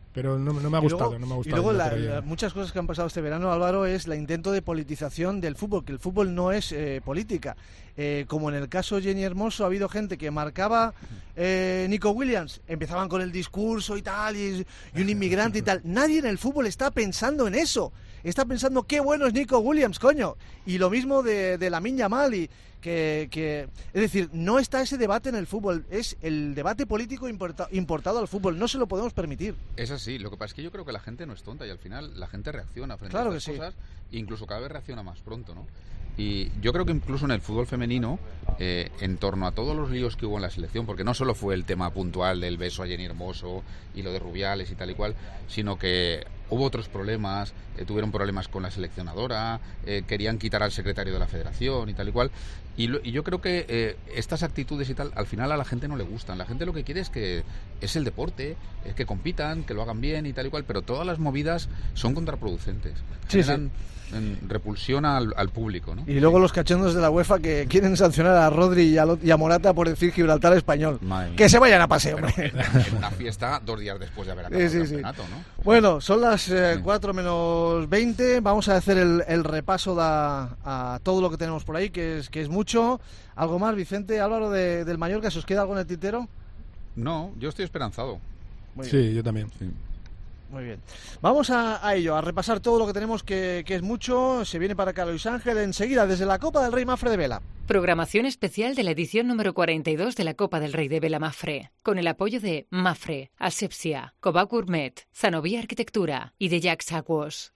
pero no, no me ha gustado, luego, no me ha gustado. Y luego la, pero... la, muchas cosas que han pasado este verano, Álvaro, es la intento de politización del fútbol, que el fútbol no es eh, política. Eh, como en el caso Jenny Hermoso, ha habido gente que marcaba eh, Nico Williams, empezaban con el discurso y tal, y, y un inmigrante y tal. Nadie en el fútbol está pensando en eso. Está pensando qué bueno es Nico Williams, coño. Y lo mismo de, de Lamine Yamal y que, que, es decir, no está ese debate en el fútbol, es el debate político importa, importado al fútbol, no se lo podemos permitir. Es así, lo que pasa es que yo creo que la gente no es tonta y al final la gente reacciona frente claro a estas que cosas, sí. incluso cada vez reacciona más pronto, ¿no? Y yo creo que incluso en el fútbol femenino, eh, en torno a todos los líos que hubo en la selección, porque no solo fue el tema puntual del beso a Jenny Hermoso y lo de Rubiales y tal y cual, sino que hubo otros problemas, eh, tuvieron problemas con la seleccionadora, eh, querían quitar al secretario de la federación y tal y cual. Y, lo, y yo creo que eh, estas actitudes y tal, al final a la gente no le gustan. La gente lo que quiere es que es el deporte, es que compitan, que lo hagan bien y tal y cual, pero todas las movidas son contraproducentes. Sí, generan sí. en repulsión al, al público, ¿no? Y luego los cachondos de la UEFA que quieren sancionar a Rodri y a, Lo- y a Morata por decir Gibraltar español. Que se vayan a paseo, hombre. En una fiesta dos días después de haber acabado Sí, sí, el sí. campeonato, ¿no? Bueno, son las eh, cuatro menos veinte. Vamos a hacer el, el repaso da, a todo lo que tenemos por ahí, que es, que es mucho. ¿Algo más, Vicente? Álvaro de, del Mallorca, ¿se os queda algo en el tintero? No, yo estoy esperanzado. Muy sí, bien. yo también. Sí. Muy bien. Vamos a, a ello, a repasar todo lo que tenemos, que, que es mucho. Se viene para acá Luis Ángel enseguida desde la Copa del Rey Mafre de Vela. Programación especial de la edición número cuarenta y dos de la Copa del Rey de Vela Mafre, con el apoyo de Mafre, Asepsia, Cobau Gourmet, Sanovi Arquitectura y de Jack Saguos.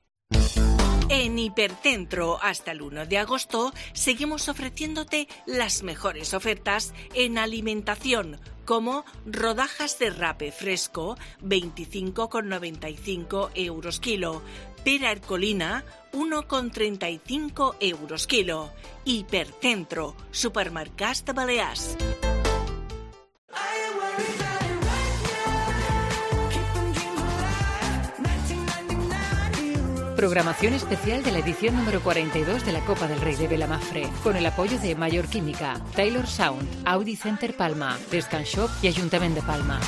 En Hipercentro, hasta el uno de agosto, seguimos ofreciéndote las mejores ofertas en alimentación, como rodajas de rape fresco, veinticinco con noventa y cinco euros kilo, pera hercolina, uno con treinta y cinco euros kilo. Hipercentro, supermercats de Balears. Programación especial de la edición número cuarenta y dos de la Copa del Rey de Vela Mafre, con el apoyo de Mayor Química, Taylor Sound, Audi Center Palma, Descan Shop y Ayuntamiento de Palma.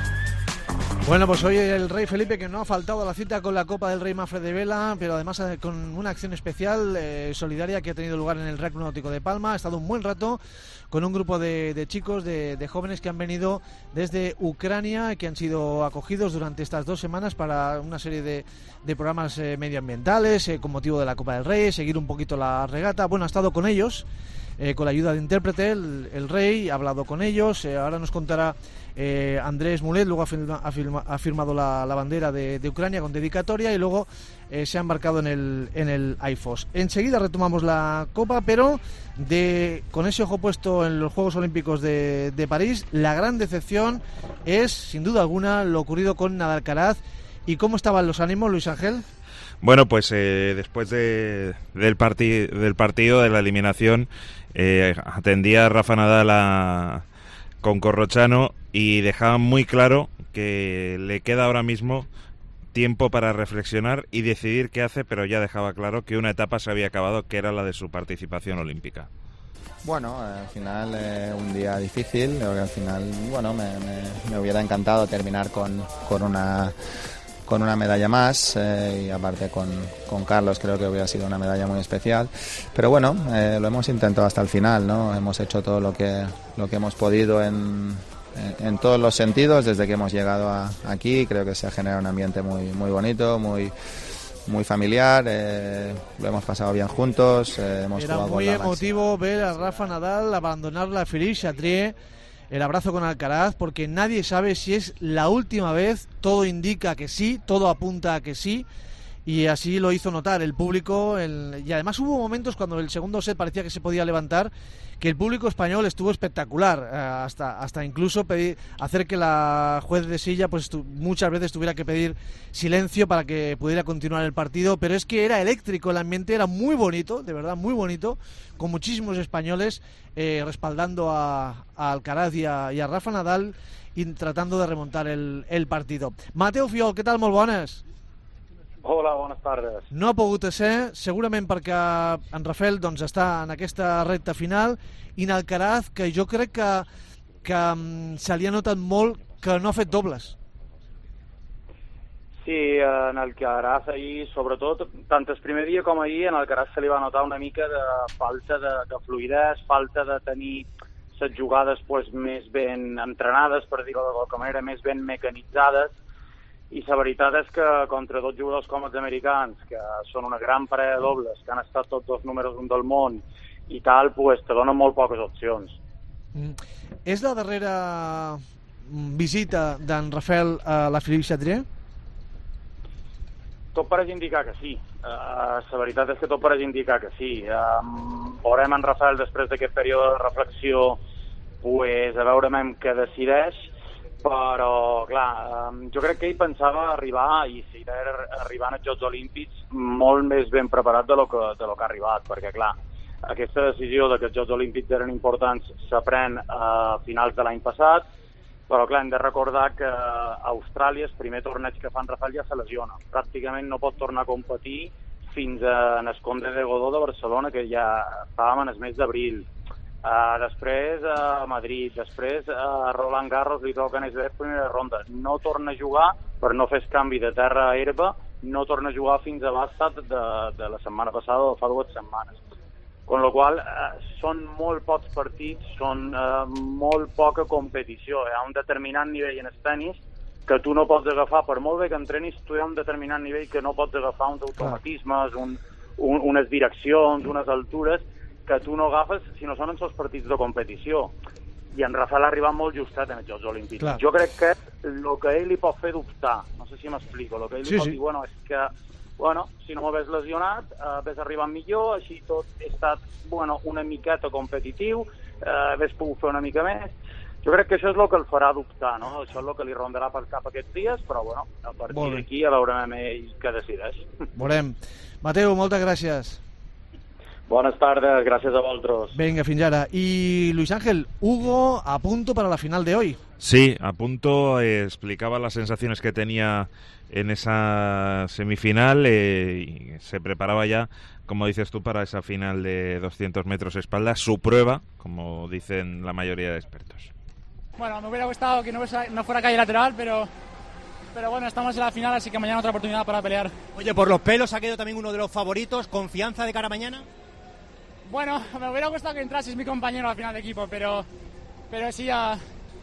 Bueno, pues hoy el Rey Felipe, que no ha faltado a la cita con la Copa del Rey Mafre de Vela, pero además eh, con una acción especial eh, solidaria que ha tenido lugar en el Real Club Náutico de Palma. Ha estado un buen rato con un grupo de, de chicos, de, de jóvenes que han venido desde Ucrania, que han sido acogidos durante estas dos semanas para una serie de, de programas eh, medioambientales eh, con motivo de la Copa del Rey, seguir un poquito la regata. Bueno, ha estado con ellos, eh, con la ayuda de intérprete, el, el Rey, ha hablado con ellos, eh, ahora nos contará Eh, Andrés Mulet, luego ha, firma, ha, firma, ha firmado la, la bandera de, de Ucrania con dedicatoria y luego eh, se ha embarcado en el, en el I F O S. Enseguida retomamos la Copa, pero de, con ese ojo puesto en los Juegos Olímpicos de, de París, la gran decepción es, sin duda alguna, lo ocurrido con Nadal Alcaraz. ¿Y cómo estaban los ánimos, Luis Ángel? Bueno, pues eh, después de, del, parti- del partido, de la eliminación, eh, atendía a Rafa Nadal a... con Corrochano y dejaba muy claro que le queda ahora mismo tiempo para reflexionar y decidir qué hace, pero ya dejaba claro que una etapa se había acabado, que era la de su participación olímpica. Bueno, al final eh, un día difícil, creo que al final, bueno, me, me, me hubiera encantado terminar con, con una con una medalla más eh, y aparte con, con Carlos creo que hubiera sido una medalla muy especial, pero bueno, eh, lo hemos intentado hasta el final, ¿no? Hemos hecho todo lo que lo que hemos podido en, en, en todos los sentidos desde que hemos llegado a, aquí. Creo que se ha generado un ambiente muy muy bonito, muy muy familiar, eh, lo hemos pasado bien juntos, eh, hemos Era jugado muy con la emotivo ver a Rafa Nadal abandonar la Philippe Chatrier, el abrazo con Alcaraz, porque nadie sabe si es la última vez. Todo indica que sí, todo apunta a que sí, y así lo hizo notar el público. El, y además hubo momentos cuando el segundo set parecía que se podía levantar, que el público español estuvo espectacular, eh, hasta hasta incluso pedir, hacer que la juez de silla pues tu, muchas veces tuviera que pedir silencio para que pudiera continuar el partido, pero es que era eléctrico, el ambiente era muy bonito, de verdad muy bonito, con muchísimos españoles eh, respaldando a, a Alcaraz y a, y a Rafa Nadal y tratando de remontar el, el partido. Mateu Fiol, què tal? Molt bones. Hola, bones tardes. No ha pogut ser, segurament perquè en Rafael doncs, està en aquesta recta final, i en Alcaraz, que jo crec que, que se li ha notat molt que no ha fet dobles. Sí, en el Alcaraz ahir, sobretot, tant el primer dia com ahir, en el Alcaraz se li va notar una mica de falta de, de fluïdesa, falta de tenir les jugades pues, més ben entrenades, per dir-ho de qualque manera, més ben mecanitzades, i la veritat és que contra dos jugadors com els americans, que són una gran parella de dobles, que han estat tots dos números un del món i tal, pues, te donen molt poques opcions. Mm. És la darrera visita d'en Rafael a la Philippe Chatrier? Tot pareix indicar que sí. Uh, la veritat és que tot pareix indicar que sí. Um, veurem en Rafael després d'aquest període de reflexió, pues, a veure què decideix, però, clar, um, jo crec que ell pensava arribar, i si era arribar als Jocs Olímpics, molt més ben preparat de lo que, de lo que ha arribat, perquè, clar, aquesta decisió de que els Jocs Olímpics eren importants s'aprèn a finals de l'any passat, però clar, hem de recordar que a Austràlia el primer torneig que fan Rafael ja se lesiona. Pràcticament no pot tornar a competir fins a el Conde de Godó de Barcelona, que ja estàvem en el mes d'abril. Uh, després a Madrid, després a Roland Garros li toca en la primera ronda. No torna a jugar per no fer el canvi de terra a herba, no torna a jugar fins a Bastad de, de la setmana passada o fa dues setmanes. Con lo qual, eh, són molt pocs partits, són eh, molt poca competició. Hi ha un determinat nivell en el tenis que tu no pots agafar, per molt bé que entrenis, tu hi ha un determinat nivell que no pots agafar uns automatismes, un, un, unes direccions, unes altures, que tu no agafes si no són els seus partits de competició. I en Rafael ha arribat molt justet en els Jocs Olímpics. Clar. Jo crec que el que ell li pot fer dubtar, no sé si m'explico, el que ell sí, li pot sí. dir, bueno, és que bueno, si no m'hagués lesionat, eh, hagués arribat millor, així tot he estat bueno, una miqueta competitiu, eh, hagués pogut fer una mica més. Jo crec que això és el que el farà dubtar, no? Això és el que li rondarà per cap aquests dies, però bueno, a partir d'aquí a veure ell què decideix. Veurem. Mateu, moltes gràcies. Buenas tardes, gracias a vosotros. Venga, fin ya. Y Luis Ángel, Hugo a punto para la final de hoy. Sí, a punto, eh, explicaba las sensaciones que tenía en esa semifinal eh, y se preparaba ya, como dices tú, para esa final de doscientos metros espalda, su prueba, como dicen la mayoría de expertos. Bueno, me hubiera gustado que no, no fuera calle lateral, pero, pero bueno, estamos en la final, así que mañana otra oportunidad para pelear. Oye, por los pelos ha quedado también uno de los favoritos, ¿confianza de cara a mañana? Bueno, me hubiera gustado que entrase mi compañero al final de equipo, pero, pero sí a,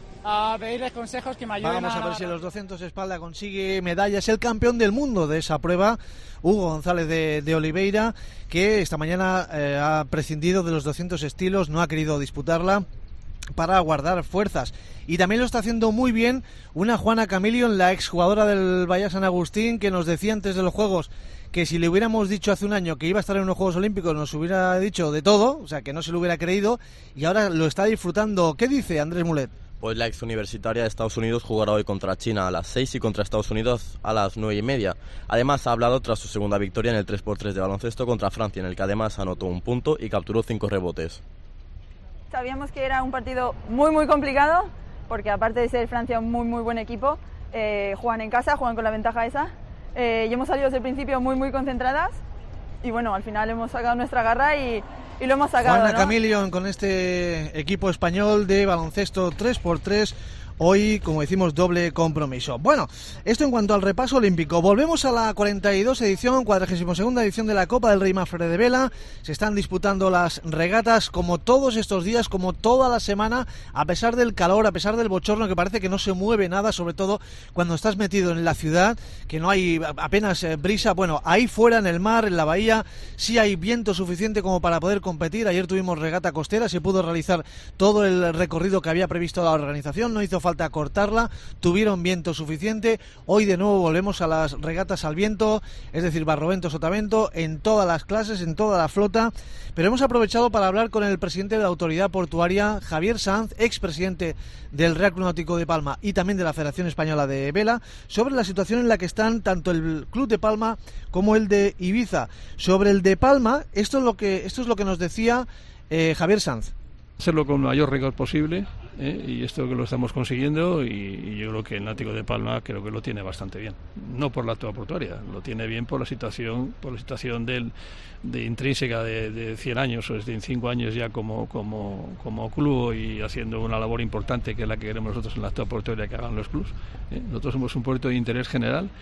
a pedirles consejos que me ayuden. Vamos a, a ver si los doscientos espalda consigue medallas. El campeón del mundo de esa prueba, Hugo González de, de Oliveira, que esta mañana eh, ha prescindido de los doscientos estilos, no ha querido disputarla para guardar fuerzas. Y también lo está haciendo muy bien una Juana Camilion, la exjugadora del Bahía San Agustín, que nos decía antes de los Juegos que si le hubiéramos dicho hace un año que iba a estar en unos Juegos Olímpicos nos hubiera dicho de todo, o sea, que no se lo hubiera creído, y ahora lo está disfrutando. ¿Qué dice Andrés Mulet? Pues la ex universitaria de Estados Unidos jugará hoy contra China a las seis y contra Estados Unidos a las nueve y media. Además ha hablado tras su segunda victoria en el tres por tres de baloncesto contra Francia, en el que además anotó un punto y capturó cinco rebotes. Sabíamos que era un partido muy muy complicado, porque aparte de ser Francia un muy muy buen equipo, eh, juegan en casa, juegan con la ventaja esa. Eh, y hemos salido desde el principio muy muy concentradas y bueno, al final hemos sacado nuestra garra y, y lo hemos sacado. Juana ¿no? Camilion con este equipo español de baloncesto tres por tres. Hoy, como decimos, doble compromiso. Bueno, esto en cuanto al repaso olímpico. Volvemos a la cuarenta y dos edición, cuadragésima segunda edición de la Copa del Rey Mafre de Vela. Se están disputando las regatas como todos estos días, como toda la semana, a pesar del calor, a pesar del bochorno, que parece que no se mueve nada, sobre todo cuando estás metido en la ciudad, que no hay apenas eh, brisa. Bueno, ahí fuera en el mar, en la bahía, sí hay viento suficiente como para poder competir. Ayer tuvimos regata costera, se pudo realizar todo el recorrido que había previsto la organización, no hizo falta cortarla, tuvieron viento suficiente. Hoy de nuevo volvemos a las regatas al viento, es decir, barrovento, sotavento, en todas las clases, en toda la flota. Pero hemos aprovechado para hablar con el presidente de la Autoridad Portuaria, Javier Sanz, expresidente del Real Club Náutico de Palma y también de la Federación Española de Vela, sobre la situación en la que están tanto el Club de Palma como el de Ibiza. Sobre el de Palma, esto es lo que, esto es lo que nos decía eh, Javier Sanz. Hacerlo con el mayor rigor posible, ¿eh? Y esto que lo estamos consiguiendo, y, y yo creo que el Náutico de Palma creo que lo tiene bastante bien, no por la actual portuaria, lo tiene bien por la situación, por la situación del, de intrínseca de, de cien años o de cinco años ya como, como, como club, y haciendo una labor importante que es la que queremos nosotros en la actual portuaria que hagan los clubes, ¿eh? Nosotros somos un puerto de interés general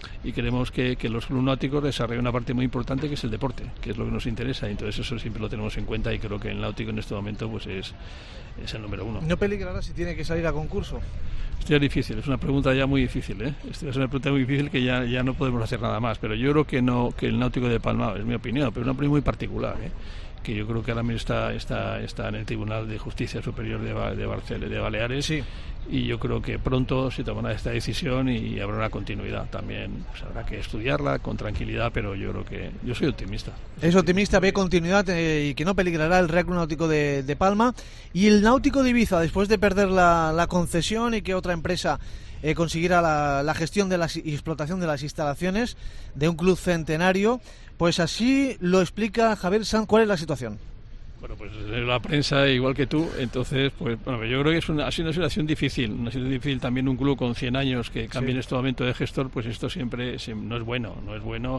y queremos que, que los clubes náuticos desarrollen una parte muy importante que es el deporte, que es lo que nos interesa, y entonces eso siempre lo tenemos en cuenta y creo que el náutico en este momento pues es, es el número uno. ¿No peligrará si tiene que salir a concurso? Esto es difícil, es una pregunta ya muy difícil, ¿eh? Esto es una pregunta muy difícil que ya, ya no podemos hacer nada más, pero yo creo que no, que el náutico de Palma, es mi opinión, pero es una opinión muy particular, ¿eh? Que yo creo que ahora mismo está, está, está en el Tribunal de Justicia Superior de, de, Barcelona, de Baleares, sí. Y yo creo que pronto se tomará esta decisión y habrá una continuidad. También pues, habrá que estudiarla con tranquilidad, pero yo creo que yo soy optimista. Es optimista, ve continuidad eh, y que no peligrará el Real Club Náutico de, de Palma. Y el Náutico de Ibiza, después de perder la, la concesión y que otra empresa eh, consiguiera la, la gestión de la y explotación de las instalaciones de un club centenario, pues así lo explica Javier Sanz. ¿Cuál es la situación? Bueno, pues la prensa igual que tú, entonces, pues bueno, yo creo que es una, ha sido una situación difícil, una situación difícil también un club con cien años que cambie sí. en este momento de gestor, pues esto siempre, siempre no es bueno, no es bueno,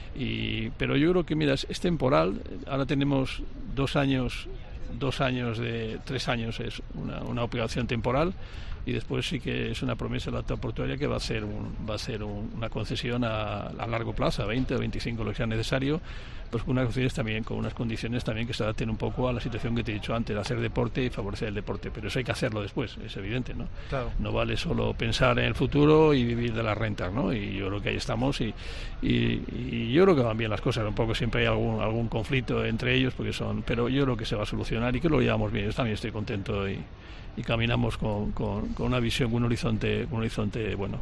y pero yo creo que, mira, es temporal, ahora tenemos dos años, dos años de, tres años es una, una obligación temporal, y después sí que es una promesa de la actual portuaria que va a ser un, va a ser un, una concesión a, a largo plazo, a veinte o veinticinco, lo que sea necesario, pues con unas condiciones también, con unas condiciones también que se adapten un poco a la situación que te he dicho antes, de hacer deporte y favorecer el deporte, pero eso hay que hacerlo después, es evidente, ¿no? Claro. No vale solo pensar en el futuro y vivir de las rentas, ¿no? Y yo creo que ahí estamos y, y, y yo creo que van bien las cosas, un poco siempre hay algún algún conflicto entre ellos, porque son, pero yo creo que se va a solucionar y que lo llevamos bien, yo también estoy contento y y caminamos con, con, con una visión, con un horizonte, con un horizonte bueno.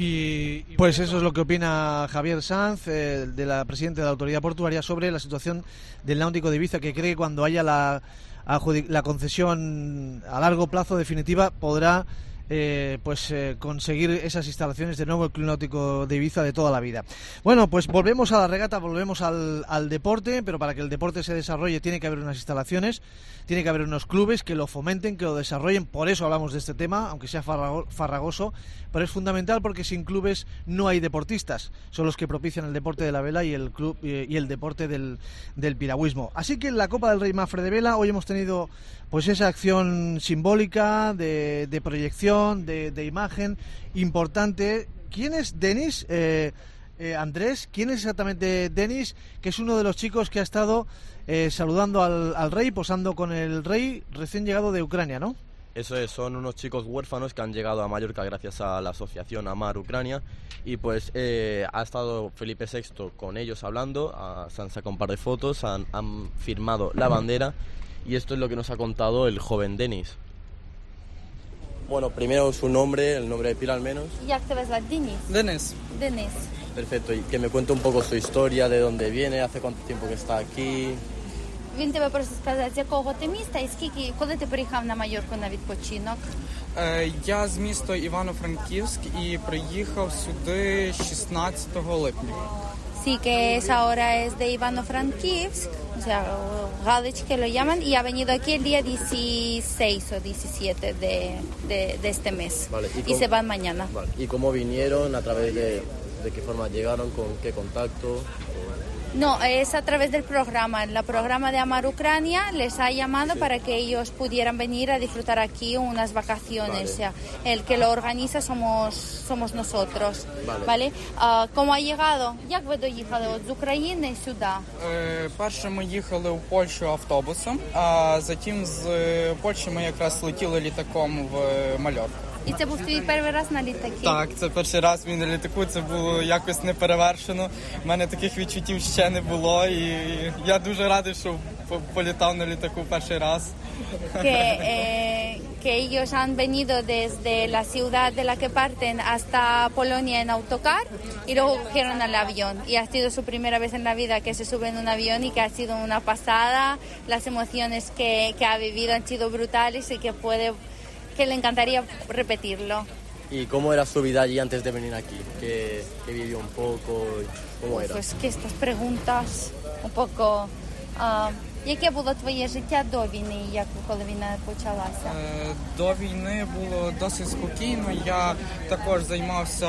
Y pues eso es lo que opina Javier Sanz, eh, de la presidenta de la Autoridad Portuaria, sobre la situación del Náutico de Ibiza, que cree que cuando haya la, la concesión a largo plazo definitiva podrá Eh, pues eh, conseguir esas instalaciones de nuevo el Club Náutico de Ibiza de toda la vida. Bueno, pues volvemos a la regata, volvemos al, al deporte, pero para que el deporte se desarrolle tiene que haber unas instalaciones, tiene que haber unos clubes que lo fomenten, que lo desarrollen. Por eso hablamos de este tema, aunque sea farrago, farragoso, pero es fundamental porque sin clubes no hay deportistas, son los que propician el deporte de la vela y el club y, y el deporte del, del piragüismo. Así que en la Copa del Rey Mafre de Vela hoy hemos tenido pues esa acción simbólica de, de proyección, de, de imagen importante. ¿Quién es Denis? Eh, eh, Andrés, ¿quién es exactamente Denis? Que es uno de los chicos que ha estado eh, saludando al, al rey, posando con el rey recién llegado de Ucrania, ¿no? Eso es, son unos chicos huérfanos que han llegado a Mallorca gracias a la asociación Amar Ucrania, y pues eh, ha estado Felipe sexto con ellos hablando, a, se han sacado un par de fotos, han, han firmado la bandera, y esto es lo que nos ha contado el joven Denis. Bueno, primero su nombre, el nombre de pila al menos. ¿Як тебе звати? Денис? Денис. Денис. Perfecto, y que me cuente un poco su historia, de dónde viene, hace cuánto tiempo que está aquí. Він тебе просто сказав, з якого ти міста і скільки, коли ти приїхав на Майорку на відпочинок? Е, я з міста Івано-Франківськ і приїхав сюди шістнадцятого липня. Sí, que es ahora es de Ivano-Frankivsk, o sea, Galич que lo llaman, y ha venido aquí el día dieciséis o diecisiete de, de, de este mes. Vale, y, y cómo, se van mañana. Vale. ¿Y cómo vinieron? ¿A través de, de qué forma llegaron? ¿Con qué contacto? No, es a través del programa. El programa de Amar Ucrania les ha llamado sí. para que ellos pudieran venir a disfrutar aquí unas vacaciones. Vale. O sea, el que lo organiza somos somos nosotros. Vale. ¿Vale? Uh, ¿Cómo ha llegado? ¿Як ви доїхали от з України сюди? Е, перше ми їхали в Польщу автобусом, а затім з Польщі ми якраз летіли літаком в Мальорку. І це був твій перший раз на літакі? Так, це перший раз мій на літаку, це було якось неперевершено. У мене таких відчуттів ще не було, і я дуже радий, що політав на літаку перший раз. Que, eh, que ellos han venido desde la ciudad de la que parten hasta Polonia en autocar y luego cogieron el avión. Y ha sido su primera vez en la vida que se sube en un avión y que ha sido una pasada. Las emociones que, que ha vivido han sido brutales y que puede... que le encantaría repetirlo. ¿Y cómo era su vida allí antes de venir aquí? ¿Qué, qué vivió un poco? ¿Cómo era? Pues que estas preguntas un poco... Uh, яке було твоє життя до війни, як коли війна почалася? Е, до війни було досить спокійно. Я також займався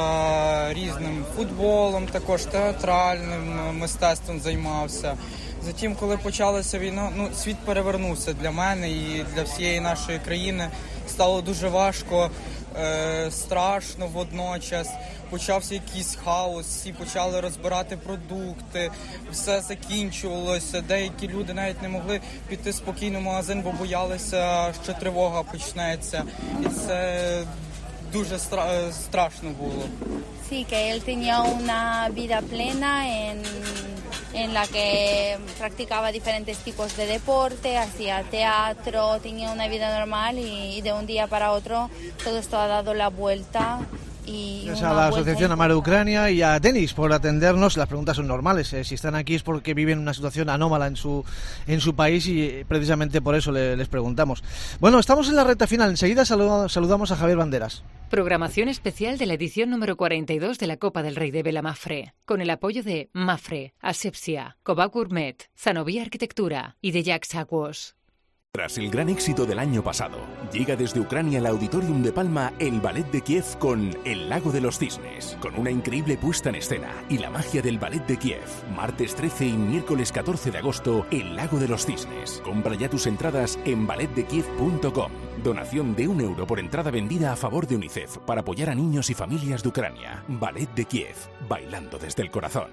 різним футболом, також театральним мистецтвом займався. Затім, коли почалася війна, ну, світ перевернувся для мене і для всієї нашої країни. Стало дуже важко. е, страшно водночас. Почався якийсь хаос, всі почали розбирати продукти, все закінчувалося. Деякі люди навіть не могли піти спокійно в магазин, бо боялися, що тривога почнеться. І це дуже стра- страшно було. Sí, que él tenía una vida plena en, en la que practicaba diferentes tipos de deporte, hacía teatro, tenía una vida normal y, y de un día para otro todo esto ha dado la vuelta. Y Gracias a la Asociación Amar Ucrania y a Denis por atendernos. Las preguntas son normales. Eh, si están aquí es porque viven una situación anómala en su en su país y eh, precisamente por eso le, les preguntamos. Bueno, estamos en la recta final. Enseguida saluda, saludamos a Javier Banderas. Programación especial de la edición número cuarenta y dos de la Copa del Rey de Vela Mafre, con el apoyo de Mafre, Asepsia, Cobá Gourmet, Sanovi Arquitectura y de Jax Aquos. Tras el gran éxito del año pasado, llega desde Ucrania al Auditorium de Palma el Ballet de Kiev con El Lago de los Cisnes, con una increíble puesta en escena y la magia del Ballet de Kiev. Martes trece y miércoles catorce de agosto, El Lago de los Cisnes. Compra ya tus entradas en ballet de kiev punto com. Donación de un euro por entrada vendida a favor de UNICEF para apoyar a niños y familias de Ucrania. Ballet de Kiev, bailando desde el corazón.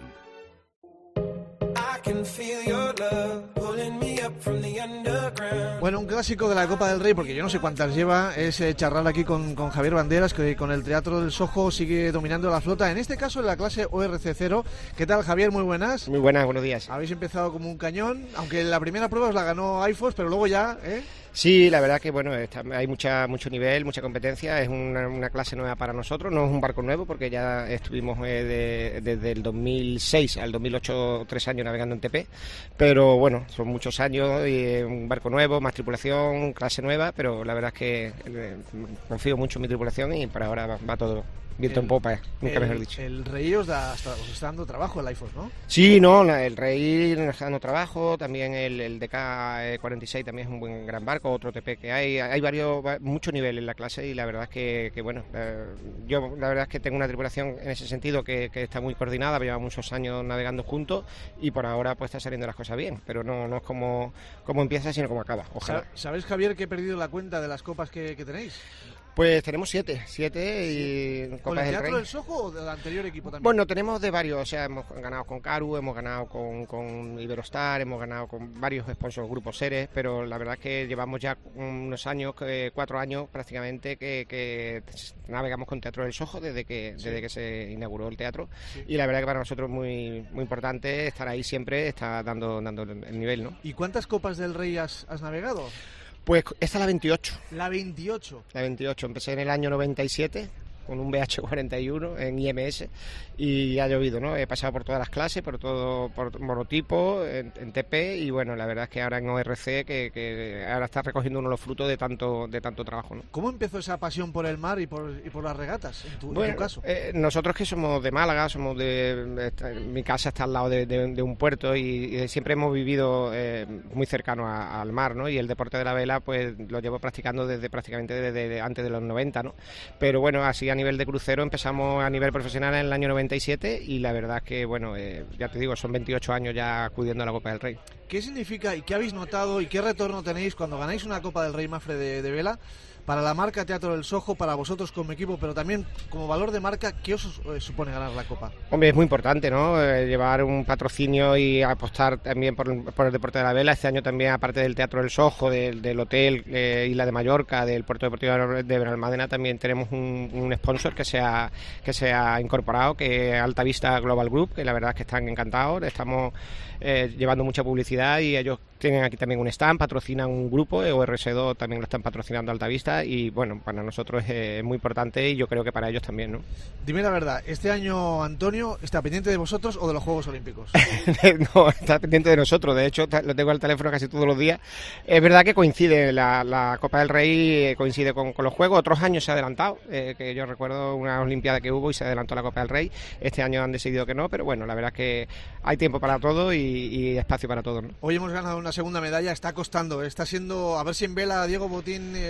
Bueno, un clásico de la Copa del Rey, porque yo no sé cuántas lleva, es eh, charlar aquí con, con Javier Banderas, que con el Teatro del Soho sigue dominando la flota, en este caso en la clase O R C cero. ¿Qué tal, Javier? Muy buenas. Muy buenas, buenos días. Habéis empezado como un cañón, aunque la primera prueba os la ganó I F O S, pero luego ya, ¿eh? Sí, la verdad que bueno, está, hay mucha mucho nivel, mucha competencia, es una, una clase nueva para nosotros, no es un barco nuevo porque ya estuvimos eh, de, desde el dos mil seis al dos mil ocho, tres años navegando en T P, pero bueno, son muchos años y eh, un barco nuevo, más tripulación, clase nueva, pero la verdad es que eh, confío mucho en mi tripulación y por ahora va, va todo viento el, en popa, eh, nunca el, mejor dicho. El Rey os, da, hasta, os está dando trabajo el I F O S, ¿no? Sí, no, el Rey nos está dando trabajo, también el, el D K cuarenta y seis también es un buen gran barco, otro T P que hay, hay varios, mucho nivel en la clase y la verdad es que, que bueno, eh, yo la verdad es que tengo una tripulación en ese sentido que, que está muy coordinada, lleva muchos años navegando juntos y por ahora pues está saliendo las cosas bien, pero no, no es como, como empieza sino como acaba, ojalá. ¿Sabéis, Javier, que he perdido la cuenta de las copas que, que tenéis? Pues tenemos siete, siete y ¿Con Copas el del Teatro Rey. del Soho o del anterior equipo también? Bueno, tenemos de varios, o sea, hemos ganado con Caru, hemos ganado con, con Iberostar, hemos ganado con varios sponsors, grupos seres, pero la verdad es que llevamos ya unos años, eh, cuatro años prácticamente, que, que navegamos con Teatro del Soho desde que, sí. desde que se inauguró el teatro, sí. Y la verdad que para nosotros es muy, muy importante estar ahí siempre, está dando, dando el nivel, ¿no? ¿Y cuántas Copas del Rey has, has navegado? Pues esta es la veintiocho. ¿La veintiocho? La veintiocho. Empecé en el año noventa y siete con un B H cuarenta y uno en I M S y ha llovido, ¿no? He pasado por todas las clases, por todo, por monotipo, en, en T P y bueno, la verdad es que ahora en O R C que, que ahora está recogiendo uno de los frutos de tanto de tanto trabajo, ¿no? ¿Cómo empezó esa pasión por el mar y por, y por las regatas en tu, bueno, en tu caso? Eh, nosotros que somos de Málaga, somos de, de mi casa está al lado de, de, de un puerto y, y siempre hemos vivido eh, muy cercano a, al mar, ¿no? Y el deporte de la vela pues lo llevo practicando desde prácticamente desde, desde antes de los noventa, ¿no? Pero bueno, así a nivel de crucero empezamos a nivel profesional en el año noventa y siete y la verdad es que bueno, eh, ya te digo, son veintiocho años ya acudiendo a la Copa del Rey. ¿Qué significa y qué habéis notado y qué retorno tenéis cuando ganáis una Copa del Rey Mafre de, de vela? Para la marca Teatro del Soho, para vosotros como equipo, pero también como valor de marca, ¿qué os eh, supone ganar la Copa? Hombre, es muy importante, ¿no? Eh, llevar un patrocinio y apostar también por, por el deporte de la vela. Este año también, aparte del Teatro del Soho, del, del Hotel eh, Isla de Mallorca, del Puerto Deportivo de Benalmádena, también tenemos un, un sponsor que se, ha, que se ha incorporado, que es Altavista Global Group, que la verdad es que están encantados. Estamos eh, llevando mucha publicidad y ellos tienen aquí también un stand, patrocinan un grupo, O R C dos también lo están patrocinando Altavista y bueno, para nosotros es muy importante y yo creo que para ellos también, ¿no? Dime la verdad, ¿este año Antonio está pendiente de vosotros o de los Juegos Olímpicos? No, está pendiente de nosotros, de hecho lo tengo al teléfono casi todos los días. Es verdad que coincide, la, la Copa del Rey coincide con, con los Juegos, otros años se ha adelantado, eh, que yo recuerdo una Olimpiada que hubo y se adelantó la Copa del Rey, este año han decidido que no, pero bueno, la verdad es que hay tiempo para todo y, y espacio para todo, ¿no? Hoy hemos ganado una segunda medalla, está costando, está siendo, a ver si en vela Diego Botín va bien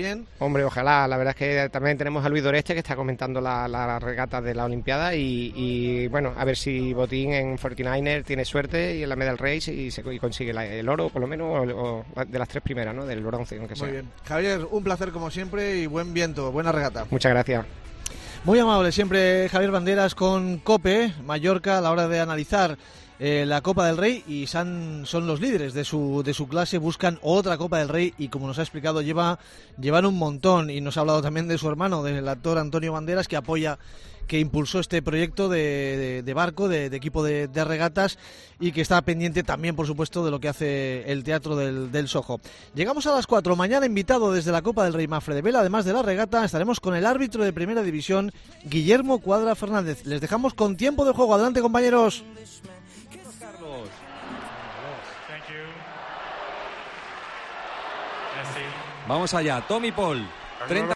también. Hombre, ojalá. La verdad es que también tenemos a Luis Doreste, que está comentando la, la regata de la Olimpiada, y, y bueno, a ver si Botín en cuarenta y nueve tiene suerte y en la Medal Race y, se, y consigue la, el oro, por lo menos, o, o de las tres primeras, ¿no? Del bronce, aunque sea. Muy bien. Javier, un placer como siempre y buen viento, buena regata. Muchas gracias. Muy amable siempre Javier Banderas con COPE, Mallorca, a la hora de analizar eh, la Copa del Rey, y son, son los líderes de su de su clase, buscan otra Copa del Rey y, como nos ha explicado, lleva llevan un montón, y nos ha hablado también de su hermano, del actor Antonio Banderas, que apoya, que impulsó este proyecto de, de, de barco, de, de equipo de, de regatas, y que está pendiente también, por supuesto, de lo que hace el Teatro del, del Soho. Llegamos a las cuatro, mañana invitado desde la Copa del Rey Mafre de Vela, además de la regata, estaremos con el árbitro de Primera División, Guillermo Cuadra Fernández. Les dejamos con tiempo de juego. Adelante, compañeros. Vamos allá, Tommy Paul. treinta